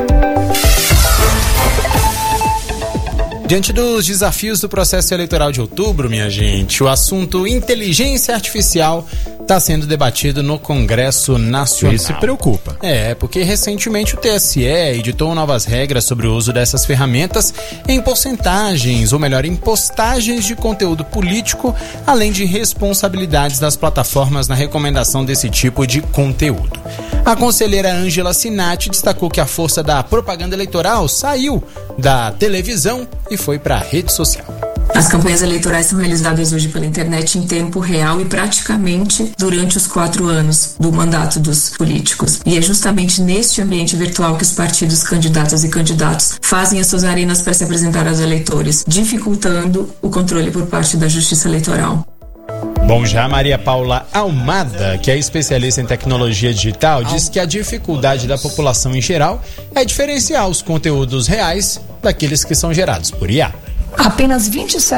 Diante dos desafios do processo eleitoral de outubro, minha gente, o assunto inteligência artificial está sendo debatido no Congresso Nacional. Isso preocupa. Porque recentemente o TSE editou novas regras sobre o uso dessas ferramentas em porcentagens, ou melhor, em postagens de conteúdo político, além de responsabilidades das plataformas na recomendação desse tipo de conteúdo. A conselheira Ângela Sinatti destacou que a força da propaganda eleitoral saiu da televisão e foi para a rede social. As campanhas eleitorais são realizadas hoje pela internet em tempo real e praticamente durante os 4 anos do mandato dos políticos. E é justamente neste ambiente virtual que os partidos, candidatas e candidatos fazem as suas arenas para se apresentar aos eleitores, dificultando o controle por parte da Justiça Eleitoral. Bom, já Maria Paula Almada, que é especialista em tecnologia digital, diz que a dificuldade da população em geral é diferenciar os conteúdos reais daqueles que são gerados por IA. Apenas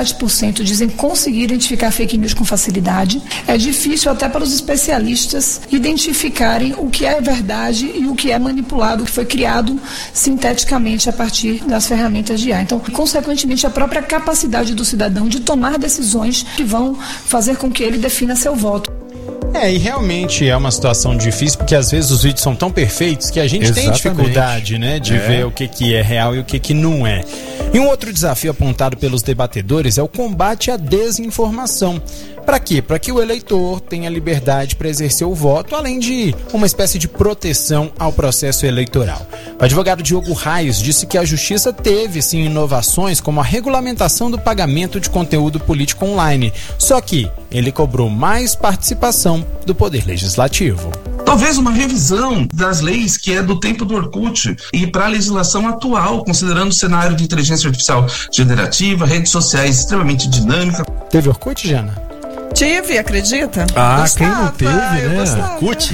27% dizem conseguir identificar fake news com facilidade. É difícil até para os especialistas identificarem o que é verdade e o que é manipulado, o que foi criado sinteticamente a partir das ferramentas de IA. Então, consequentemente, a própria capacidade do cidadão de tomar decisões que vão fazer com que ele defina seu voto. E realmente é uma situação difícil, porque às vezes os vídeos são tão perfeitos que a gente tem dificuldade, né, de ver o que é real e o que não é. E um outro desafio apontado pelos debatedores é o combate à desinformação. Para quê? Para que o eleitor tenha liberdade para exercer o voto, além de uma espécie de proteção ao processo eleitoral. O advogado Diogo Raios disse que a Justiça teve, sim, inovações como a regulamentação do pagamento de conteúdo político online. Só que ele cobrou mais participação do Poder Legislativo. Talvez uma revisão das leis que é do tempo do Orkut e para a legislação atual, considerando o cenário de inteligência artificial generativa, redes sociais extremamente dinâmicas. Teve Orkut, Jana? Tive, acredita? Quem não teve, né? Orkut?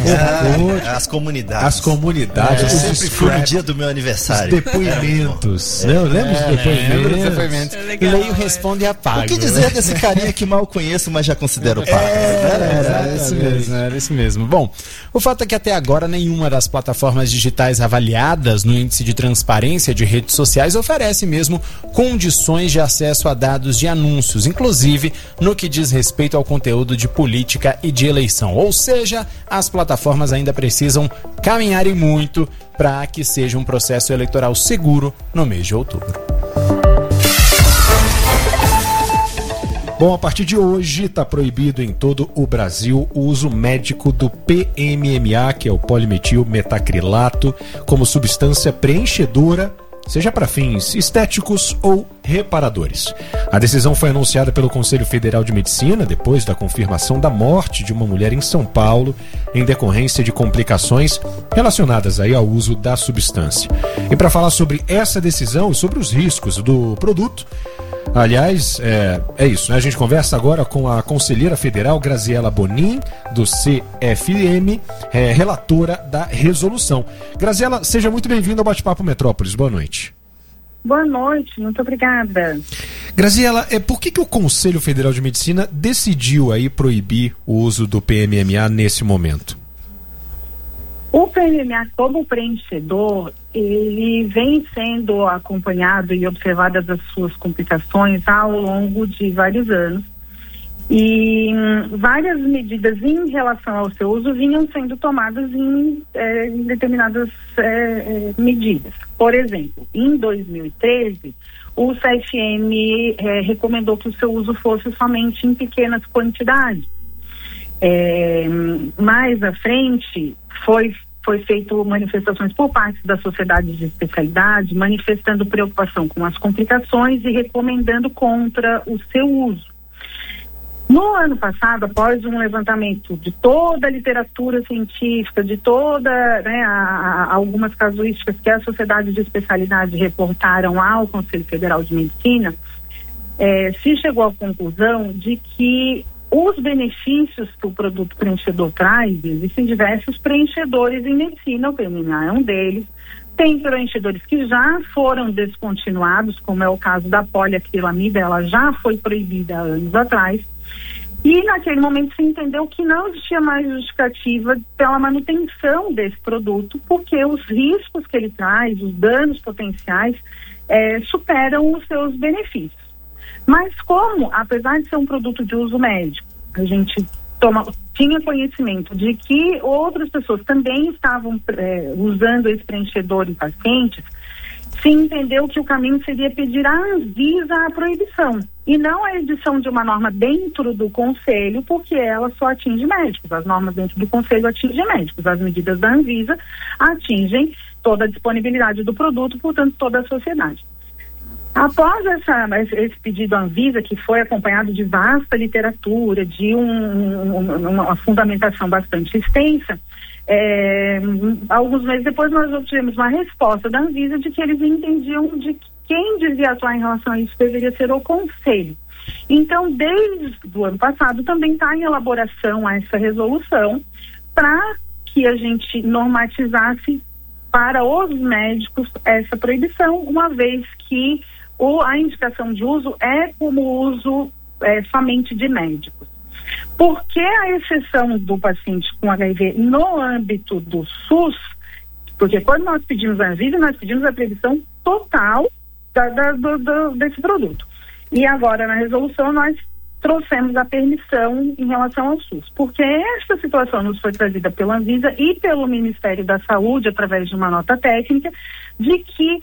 As comunidades. As comunidades. Eu sempre fui no dia do meu aniversário. Os depoimentos. Eu lembro dos depoimentos. Leio, responde e apaga. O que dizer desse carinha que mal conheço, mas já considero pago? Era isso mesmo. Bom, o fato é que até agora nenhuma das plataformas digitais avaliadas no índice de transparência de redes sociais oferece mesmo condições de acesso a dados de anúncios, inclusive no que diz respeito ao conteúdo de política e de eleição. Ou seja, as plataformas ainda precisam caminhar e muito para que seja um processo eleitoral seguro no mês de outubro. Bom, a partir de hoje está proibido em todo o Brasil o uso médico do PMMA, que é o polimetilmetacrilato, como substância preenchedora, seja para fins estéticos ou reparadores. A decisão foi anunciada pelo Conselho Federal de Medicina depois da confirmação da morte de uma mulher em São Paulo em decorrência de complicações relacionadas aí ao uso da substância. E para falar sobre essa decisão e sobre os riscos do produto, aliás, é isso, né? A gente conversa agora com a conselheira federal Graziela Bonin, do CFM, relatora da resolução. Graziela, seja muito bem-vinda ao Bate-Papo Metrópolis. Boa noite. Boa noite, muito obrigada. Graziela, por que o Conselho Federal de Medicina decidiu aí proibir o uso do PMMA nesse momento? O PMMA como preenchedor, ele vem sendo acompanhado e observadas as suas complicações ao longo de vários anos. E várias medidas em relação ao seu uso vinham sendo tomadas em determinadas medidas. Por exemplo, em 2013, o CFM recomendou que o seu uso fosse somente em pequenas quantidades. Mais à frente, foi feito manifestações por parte da sociedade de especialidade, manifestando preocupação com as complicações e recomendando contra o seu uso. No ano passado, após um levantamento de toda a literatura científica, de algumas casuísticas que a sociedade de especialidade reportaram ao Conselho Federal de Medicina, se chegou à conclusão de que os benefícios que o produto preenchedor traz, existem diversos preenchedores em medicina, o PMMA é um deles. Tem preenchedores que já foram descontinuados, como é o caso da poliacrilamida, ela já foi proibida há anos atrás. E naquele momento se entendeu que não existia mais justificativa pela manutenção desse produto, porque os riscos que ele traz, os danos potenciais, superam os seus benefícios. Mas como, apesar de ser um produto de uso médico, a gente tinha conhecimento de que outras pessoas também estavam usando esse preenchedor em pacientes, se entendeu que o caminho seria pedir à Anvisa a proibição e não a edição de uma norma dentro do Conselho, porque ela só atinge médicos. As normas dentro do Conselho atingem médicos. As medidas da Anvisa atingem toda a disponibilidade do produto, portanto, toda a sociedade. Após esse pedido à Anvisa, que foi acompanhado de vasta literatura, de uma fundamentação bastante extensa, alguns meses depois nós obtivemos uma resposta da Anvisa de que eles entendiam de que quem devia atuar em relação a isso deveria ser o Conselho. Então, desde o ano passado, também está em elaboração essa resolução para que a gente normatizasse para os médicos essa proibição, uma vez que a indicação de uso é como uso somente de médicos. Por que a exceção do paciente com HIV no âmbito do SUS? Porque quando nós pedimos a Anvisa, nós pedimos a proibição total desse produto. E agora, na resolução, nós trouxemos a permissão em relação ao SUS. Porque esta situação nos foi trazida pela Anvisa e pelo Ministério da Saúde, através de uma nota técnica, de que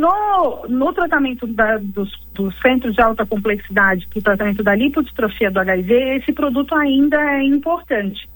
no tratamento dos centros de alta complexidade, que o tratamento da lipodistrofia do HIV, esse produto ainda é importante.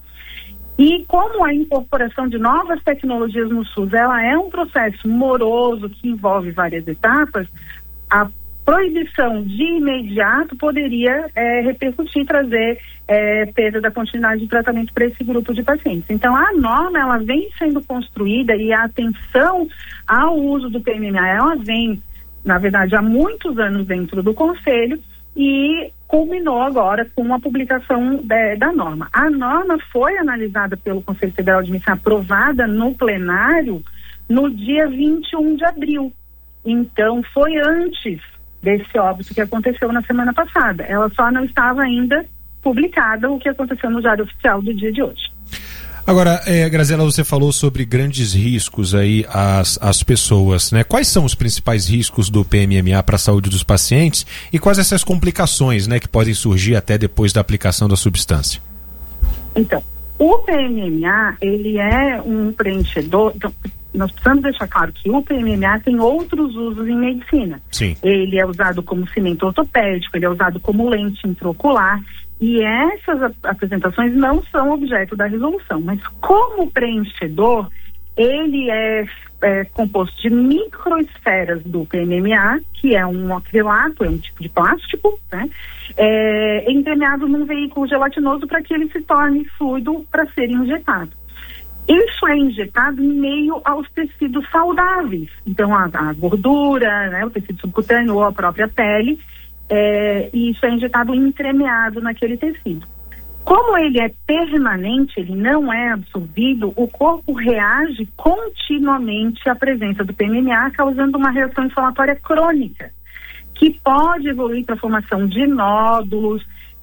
E como a incorporação de novas tecnologias no SUS, ela é um processo moroso que envolve várias etapas, a proibição de imediato poderia repercutir, trazer perda da continuidade de tratamento para esse grupo de pacientes. Então, a norma, ela vem sendo construída e a atenção ao uso do PMMA, ela vem, na verdade, há muitos anos dentro do Conselho e culminou agora com a publicação da norma. A norma foi analisada pelo Conselho Federal de Medicina, aprovada no plenário no dia 21 de abril. Então, foi antes desse óbito que aconteceu na semana passada. Ela só não estava ainda publicada, o que aconteceu no Diário Oficial do dia de hoje. Agora, Graziela, você falou sobre grandes riscos aí às pessoas, né? Quais são os principais riscos do PMMA para a saúde dos pacientes e quais essas complicações, né, que podem surgir até depois da aplicação da substância? Então, o PMMA, ele é um preenchedor, então, nós precisamos deixar claro que o PMMA tem outros usos em medicina. Sim. Ele é usado como cimento ortopédico, ele é usado como lente intraocular, e essas apresentações não são objeto da resolução, mas como preenchedor, ele é composto de microesferas do PMMA, que é um acrilato, é um tipo de plástico, né? Entremeado num veículo gelatinoso para que ele se torne fluido para ser injetado. Isso é injetado em meio aos tecidos saudáveis, então a gordura, né, o tecido subcutâneo ou a própria pele, e isso é injetado entremeado naquele tecido. Como ele é permanente, ele não é absorvido, o corpo reage continuamente à presença do PMMA, causando uma reação inflamatória crônica, que pode evoluir para a formação de nódulos,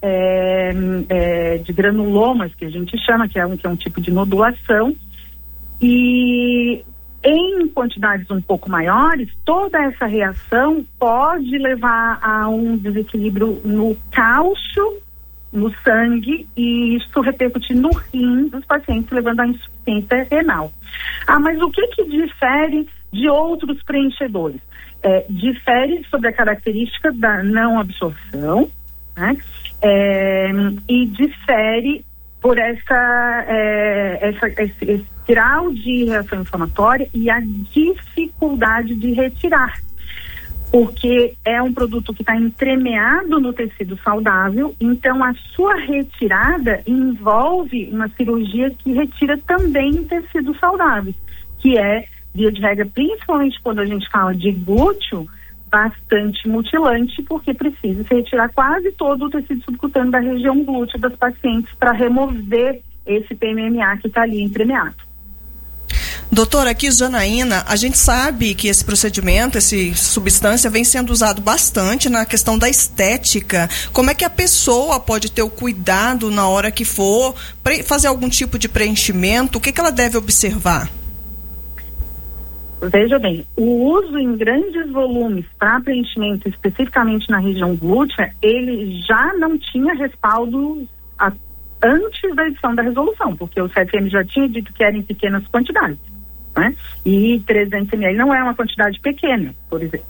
de granulomas, que a gente chama, que é um tipo de nodulação, e em quantidades um pouco maiores, toda essa reação pode levar a um desequilíbrio no cálcio, no sangue, e isso repercute no rim dos pacientes, levando à insuficiência renal. Mas o que difere de outros preenchedores? Difere sobre a característica da não absorção, né? E difere por esse grau de reação inflamatória e a dificuldade de retirar, porque é um produto que está entremeado no tecido saudável, então a sua retirada envolve uma cirurgia que retira também tecidos saudáveis, que é, via de regra, principalmente quando a gente fala de glúteo, bastante mutilante, porque precisa se retirar quase todo o tecido subcutâneo da região glútea das pacientes para remover esse PMMA que está ali entremeado. Doutora, aqui Janaína, a gente sabe que esse procedimento, essa substância vem sendo usado bastante na questão da estética. Como é que a pessoa pode ter o cuidado na hora que for fazer algum tipo de preenchimento? O que ela deve observar? Veja bem, o uso em grandes volumes para preenchimento, especificamente na região glútea, ele já não tinha respaldo antes da edição da resolução, porque o CFM já tinha dito que era em pequenas quantidades, né? E 300 ml não é uma quantidade pequena, por exemplo.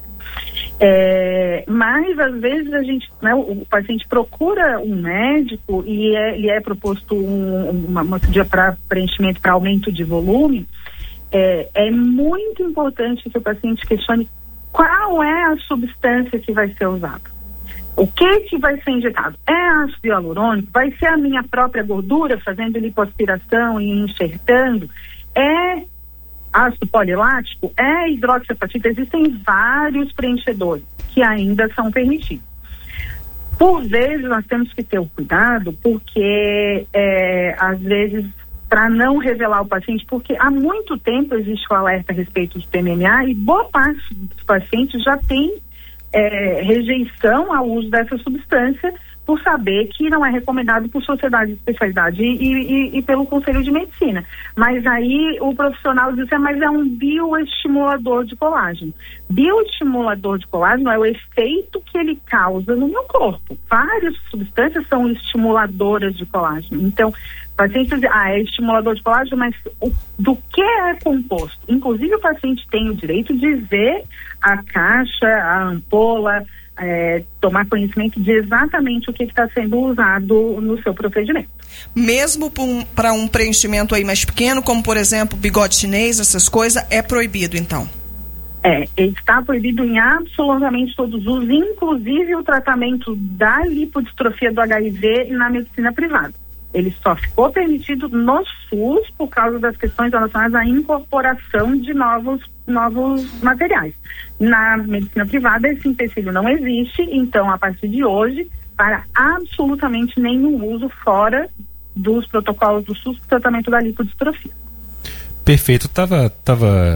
Mas às vezes a gente, né, o paciente procura um médico e lhe é proposto uma cirurgia para preenchimento, para aumento de volume. É muito importante que o paciente questione qual é a substância que vai ser usada. O que vai ser injetado? É ácido hialurônico? Vai ser a minha própria gordura fazendo lipoaspiração e enxertando? É ácido polilático? É hidroxiapatita? Existem vários preenchedores que ainda são permitidos. Por vezes nós temos que ter o cuidado, porque às vezes para não revelar o paciente, porque há muito tempo existe o alerta a respeito de PMMA e boa parte dos pacientes já tem rejeição ao uso dessa substância por saber que não é recomendado por sociedade de especialidade e pelo Conselho de Medicina. Mas aí o profissional diz, mas é um bioestimulador de colágeno. Bioestimulador de colágeno é o efeito que ele causa no meu corpo. Várias substâncias são estimuladoras de colágeno. Então, o paciente diz, é estimulador de colágeno, mas do que é composto? Inclusive o paciente tem o direito de ver a caixa, a ampola, tomar conhecimento de exatamente o que está sendo usado no seu procedimento. Mesmo para um preenchimento aí mais pequeno, como por exemplo bigode chinês, essas coisas, é proibido então? Está proibido em absolutamente todos os usos, inclusive o tratamento da lipodistrofia do HIV na medicina privada. Ele só ficou permitido no SUS por causa das questões relacionadas à incorporação de novos materiais. Na medicina privada, esse empecilho não existe, então, a partir de hoje, para absolutamente nenhum uso fora dos protocolos do SUS para o tratamento da lipodistrofia. Perfeito. Tava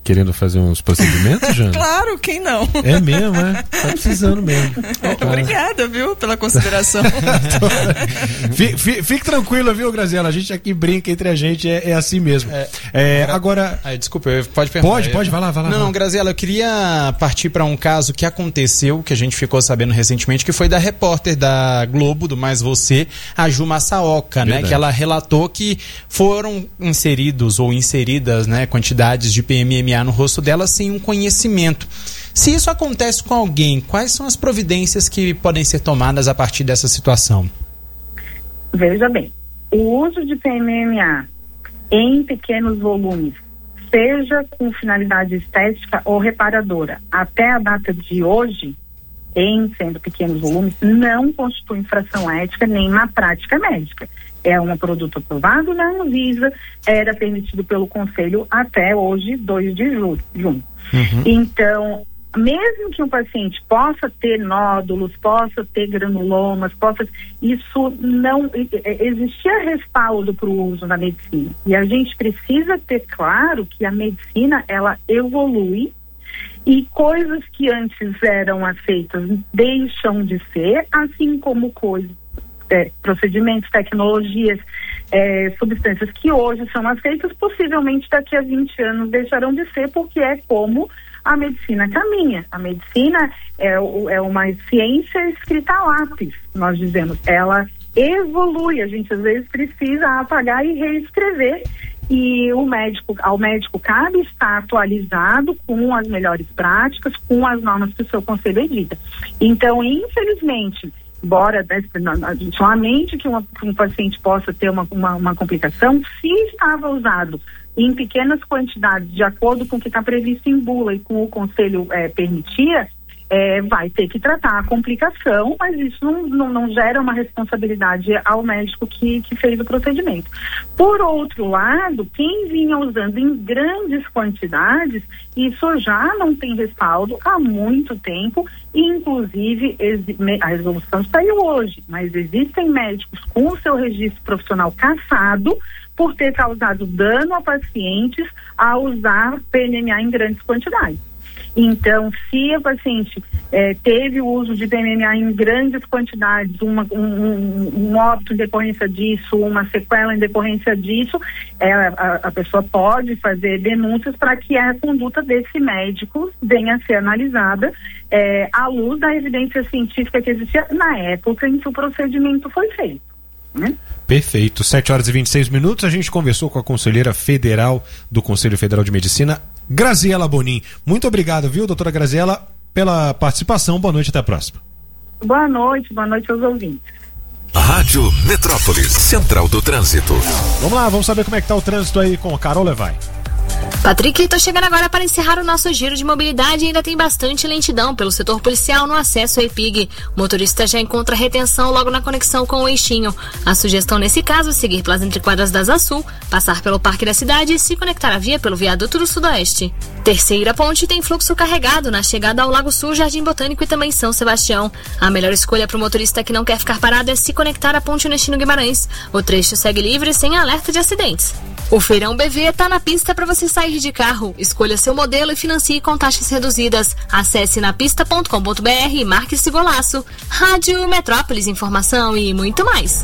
querendo fazer uns procedimentos, Jana? Claro, quem não? É mesmo, é? Tá precisando mesmo. Obrigada, viu, pela consideração. Fique tranquilo, viu, Graziela? A gente aqui brinca entre a gente, é assim mesmo. Agora... desculpa, pode perguntar. Pode, vai lá. Não, Graziela, eu queria partir para um caso que aconteceu, que a gente ficou sabendo recentemente, que foi da repórter da Globo, do Mais Você, a Ju Massaoka, né? Que ela relatou que foram inseridas, né, quantidades de PMMA no rosto dela sem um conhecimento. Se isso acontece com alguém, quais são as providências que podem ser tomadas a partir dessa situação? Veja bem, o uso de PMMA em pequenos volumes, seja com finalidade estética ou reparadora, até a data de hoje, em sendo pequenos volumes, não constitui infração ética nem má prática médica. É um produto aprovado na Anvisa, era permitido pelo Conselho até hoje, 2 de junho. Então, mesmo que um paciente possa ter nódulos, possa ter granulomas, isso não existia respaldo para o uso na medicina. E a gente precisa ter claro que a medicina, ela evolui e coisas que antes eram aceitas deixam de ser, assim como procedimentos, tecnologias, substâncias que hoje são aceitas, possivelmente daqui a 20 anos deixarão de ser, porque é como a medicina caminha. A medicina é uma ciência escrita a lápis, nós dizemos. Ela evolui, a gente às vezes precisa apagar e reescrever, e ao médico cabe estar atualizado com as melhores práticas, com as normas que o seu conselho edita. Então, infelizmente, embora somente que um paciente possa ter uma complicação, se estava usado em pequenas quantidades, de acordo com o que está previsto em bula e com o conselho permitia, vai ter que tratar a complicação, mas isso não gera uma responsabilidade ao médico que fez o procedimento. Por outro lado, quem vinha usando em grandes quantidades, isso já não tem respaldo há muito tempo, e inclusive a resolução saiu hoje, mas existem médicos com o seu registro profissional cassado por ter causado dano a pacientes ao usar PMMA em grandes quantidades. Então, se a paciente teve o uso de PMMA em grandes quantidades, um óbito em decorrência disso, uma sequela em decorrência disso, a pessoa pode fazer denúncias para que a conduta desse médico venha a ser analisada à luz da evidência científica que existia na época em que o procedimento foi feito, né? Perfeito. 7h26, a gente conversou com a conselheira federal do Conselho Federal de Medicina, Graziela Bonin. Muito obrigado, viu, doutora Graziela, pela participação. Boa noite, até a próxima. Boa noite aos ouvintes. Rádio Metrópolis, Central do Trânsito. Vamos lá, vamos saber como é que tá o trânsito aí com a Carol Levay. Patrick, tô chegando agora para encerrar o nosso giro de mobilidade e ainda tem bastante lentidão pelo setor policial no acesso ao EPIG. O motorista já encontra retenção logo na conexão com o eixinho. A sugestão nesse caso é seguir pelas entrequadras da Zasul, passar pelo Parque da Cidade e se conectar à via pelo viaduto do Sudoeste. Terceira ponte tem fluxo carregado na chegada ao Lago Sul, Jardim Botânico e também São Sebastião. A melhor escolha para o motorista que não quer ficar parado é se conectar à ponte Nestino Guimarães. O trecho segue livre sem alerta de acidentes. O Feirão BV tá na pista para você sair de carro. Escolha seu modelo e financie com taxas reduzidas. Acesse napista.com.br e marque esse golaço. Rádio Metrópolis, informação e muito mais.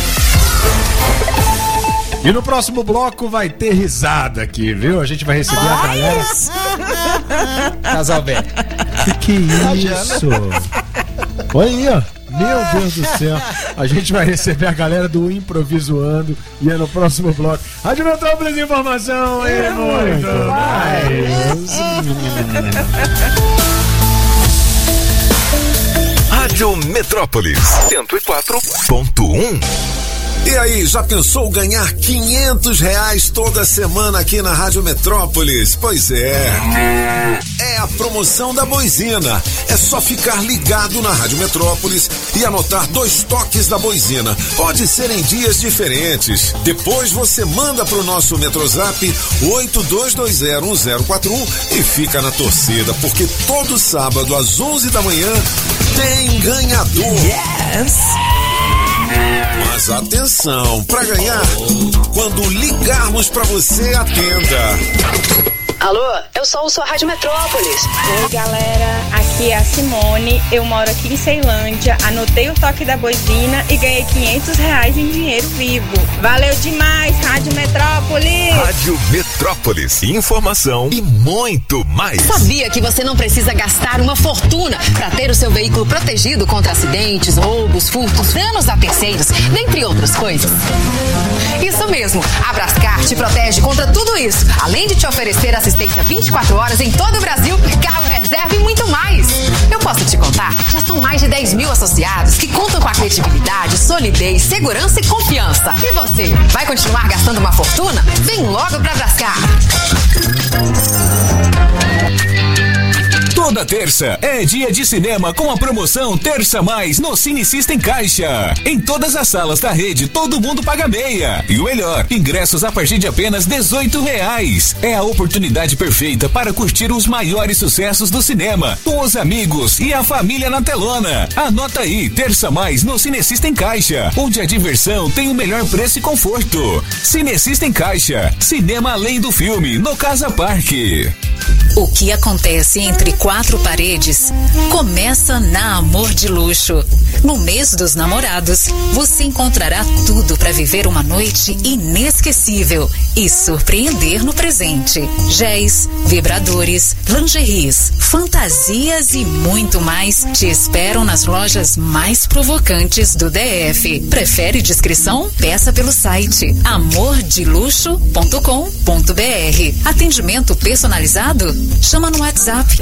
E no próximo bloco vai ter risada aqui, viu? A gente vai receber a galera. Casal velho. Que isso? Olha aí, ó. Meu Deus do céu. A gente vai receber a galera do Improvisoando e é no próximo bloco. Rádio Metrópolis, informação e muito mais. Rádio Metrópolis 104.1. E aí, já pensou ganhar R$500 toda semana aqui na Rádio Metrópolis? Pois é. É a promoção da Boizina. É só ficar ligado na Rádio Metrópolis e anotar 2 toques da Boizina. Pode ser em dias diferentes. Depois você manda pro nosso Metrozap 82201041 e fica na torcida, porque todo sábado às 11 da manhã tem ganhador. Yes! Mas atenção, para ganhar, quando ligarmos para você, atenda. Alô, eu sou a Rádio Metrópolis. Oi, galera, aqui é a Simone, eu moro aqui em Ceilândia, anotei o toque da boizina e ganhei R$500 em dinheiro vivo. Valeu demais, Rádio Metrópolis! Rádio Metrópolis, informação e muito mais. Sabia que você não precisa gastar uma fortuna para ter o seu veículo protegido contra acidentes, roubos, furtos, danos a terceiros, dentre outras coisas? Isso mesmo, a Brascar te protege contra tudo isso, além de te oferecer assistência 24 horas em todo o Brasil, carro reserva e muito mais. Eu posso te contar, já são mais de 10 mil associados que contam com a credibilidade, solidez, segurança e confiança. E você, vai continuar gastando uma fortuna? Vem logo pra Brascar. Toda terça é dia de cinema com a promoção Terça Mais no Cine System Caixa. Em todas as salas da rede, todo mundo paga meia. E o melhor, ingressos a partir de apenas R$18. É a oportunidade perfeita para curtir os maiores sucessos do cinema, com os amigos e a família na telona. Anota aí, Terça Mais no Cine System Caixa, onde a diversão tem o melhor preço e conforto. Cine System Caixa, cinema além do filme, no Casa Parque. O que acontece entre quatro paredes começa na Amor de Luxo. No mês dos namorados, você encontrará tudo para viver uma noite inesquecível e surpreender no presente. Géis, vibradores, lingeries, fantasias e muito mais te esperam nas lojas mais provocantes do DF. Prefere descrição? Peça pelo site amordeluxo.com.br. Atendimento personalizado? Chama no WhatsApp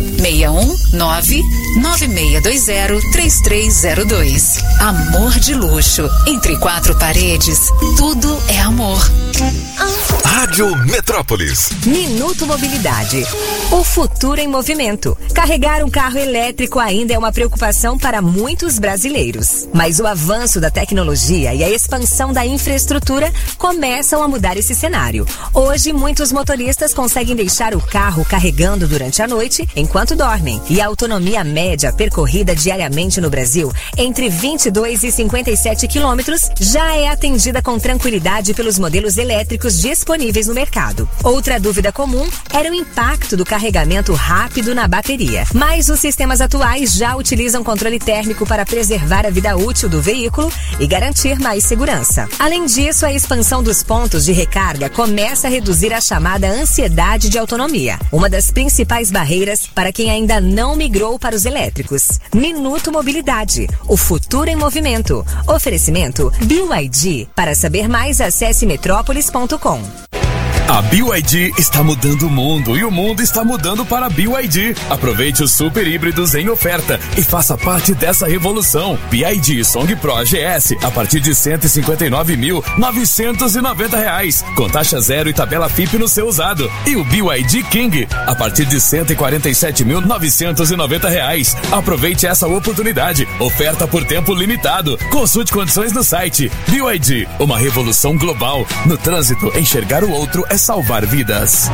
61996203302. Amor de Luxo. Entre quatro paredes, tudo é amor. Rádio Metrópolis. Minuto Mobilidade. O futuro em movimento. Carregar um carro elétrico ainda é uma preocupação para muitos brasileiros. Mas o avanço da tecnologia e a expansão da infraestrutura começam a mudar esse cenário. Hoje, muitos motoristas conseguem deixar o carro carregando durante a noite enquanto dormem. E a autonomia média percorrida diariamente no Brasil, entre 22 e 57 quilômetros, já é atendida com tranquilidade pelos modelos elétricos disponíveis no mercado. Outra dúvida comum era o impacto do carregamento rápido na bateria. Mas os sistemas atuais já utilizam controle térmico para preservar a vida útil do veículo e garantir mais segurança. Além disso, a expansão dos pontos de recarga começa a reduzir a chamada ansiedade de autonomia, uma das principais barreiras para quem ainda não migrou para os elétricos. Minuto Mobilidade, o futuro em movimento. Oferecimento BYD. Para saber mais, acesse metrópolis.com. A BYD está mudando o mundo e o mundo está mudando para a BYD. Aproveite os super híbridos em oferta e faça parte dessa revolução. BYD Song Pro GS a partir de R$159.990, com taxa zero e tabela FIP no seu usado. E o BYD King a partir de R$147.990. Aproveite essa oportunidade. Oferta por tempo limitado. Consulte condições no site. BYD, uma revolução global. No trânsito, enxergar o outro é salvar vidas.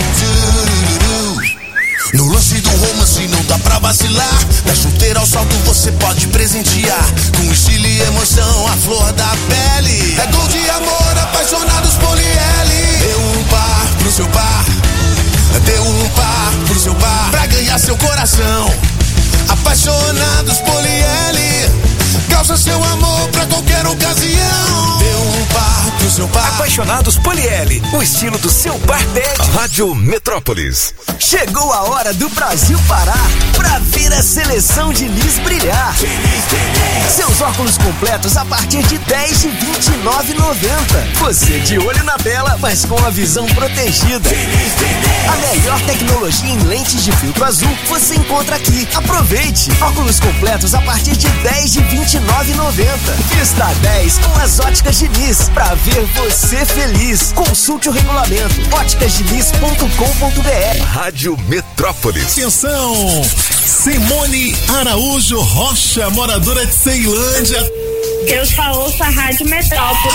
No lance do romance não dá pra vacilar. Da chuteira ao salto você pode presentear, com estilo e emoção a flor da pele. É gol de amor, apaixonados Poliele. Deu um par pro seu par, deu um par pro seu par, pra ganhar seu coração. Apaixonados Poliele, calça seu amor pra qualquer ocasião. Deu um par pro seu par. Apaixonados Poliele, o estilo do seu par pede. Rádio Metrópolis. Chegou a hora do Brasil parar pra ver a seleção de Lis brilhar. Seus óculos completos a partir de R$10 de R$29,90. Você de olho na tela, mas com a visão protegida. A melhor tecnologia em lentes de filtro azul você encontra aqui. Aproveite! Óculos completos a partir de R$10 de R$29,90. Vista 10 com as óticas de Lis, pra ver você feliz. Consulte o regulamento óticasdelis.com.br. Rádio Metrópolis. Atenção! Simone Araújo Rocha, moradora de Ceilândia. Eu só ouço a Rádio Metrópolis.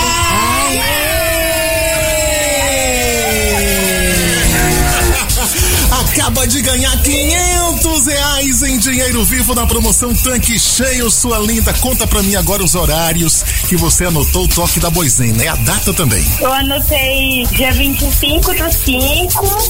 A acaba de ganhar R$500 em dinheiro vivo na promoção Tanque Cheio, sua linda. Conta pra mim agora os horários que você anotou o toque da Boizinha, e a data também. Eu anotei dia 25/5,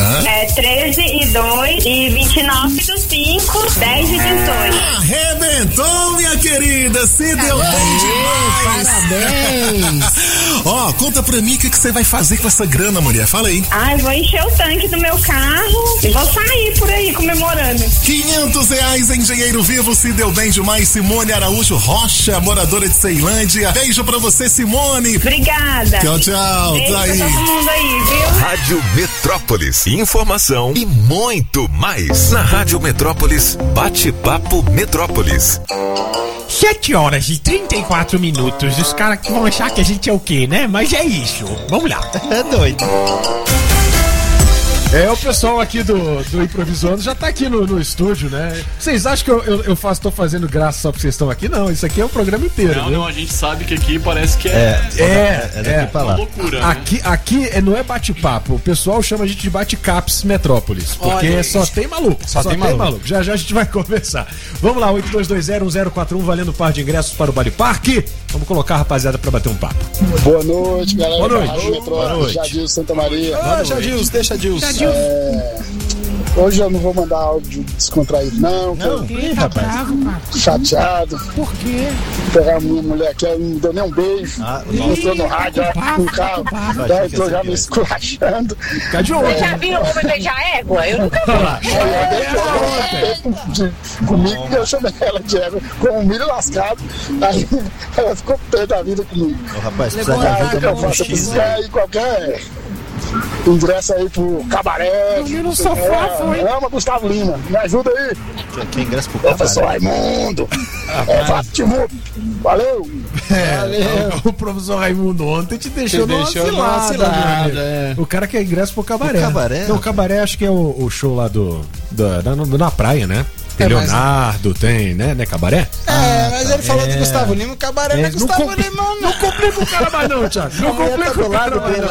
13/2 e 29/5, 10/18. Arrebentou, minha querida, se deu bem demais. Parabéns. Ó, conta pra mim o que você vai fazer com essa grana, mulher, fala aí. Eu vou encher o tanque do meu carro e vou sair por aí comemorando. R$500 em dinheiro vivo, se deu bem demais. Simone Araújo Rocha, moradora de Ceilândia. Beijo pra você, Simone. Obrigada. Tchau, tchau. Beijo tá aí. pra todo mundo aí, viu? Rádio Metrópolis, informação e muito mais. Na Rádio Metrópolis, Bate-Papo Metrópolis. 7h34. Os caras que vão achar que a gente é o quê, né? Mas é isso. Vamos lá. É doido. O pessoal aqui do Improvisando já tá aqui no estúdio, né? Vocês acham que eu tô fazendo graça só porque vocês estão aqui? Não, isso aqui é o programa inteiro. Não, a gente sabe que aqui parece que é uma loucura. Aqui não é bate-papo, o pessoal chama a gente de bate-caps Metrópolis, porque só tem maluco. Só tem maluco. Já a gente vai conversar. Vamos lá, 82201041, valendo um par de ingressos para o Bali Parque. Vamos colocar a rapaziada pra bater um papo. Boa noite, galera. Boa noite. Boa noite. Jadilson Santa Maria. Jadilson, deixa Jadilson. Hoje eu não vou mandar áudio descontraído, não. Por quê? Tá bravo, cara? Chateado. Por quê? Pegar a minha mulher aqui, ela não me deu nem um beijo. Entrou no rádio, no carro. Entrou já me esculachando. Você já viu o homem beijar égua? Eu nunca vi. Comigo, eu chamei ela de égua com o milho lascado. Aí ela ficou pé da vida comigo. Rapaz, precisa de ajuda eu faço aí qualquer ingresso aí pro cabaré. No sofá, foi. Ama Gustavo Lima, me ajuda aí. Que ingresso pro cabaré? Professor Raimundo. Valeu. O professor Raimundo ontem te deixou numa cilada. O cara quer ingresso pro cabaré. Não, o cabaré acho que é o show lá na praia, né? Tem Leonardo, tem, né? Cabaré? Mas ele falou de Gustavo Lima, o cabaré não é Gustavo Lima, não. Não complica o cara mais não, Thiago. Não complica o cara mais não.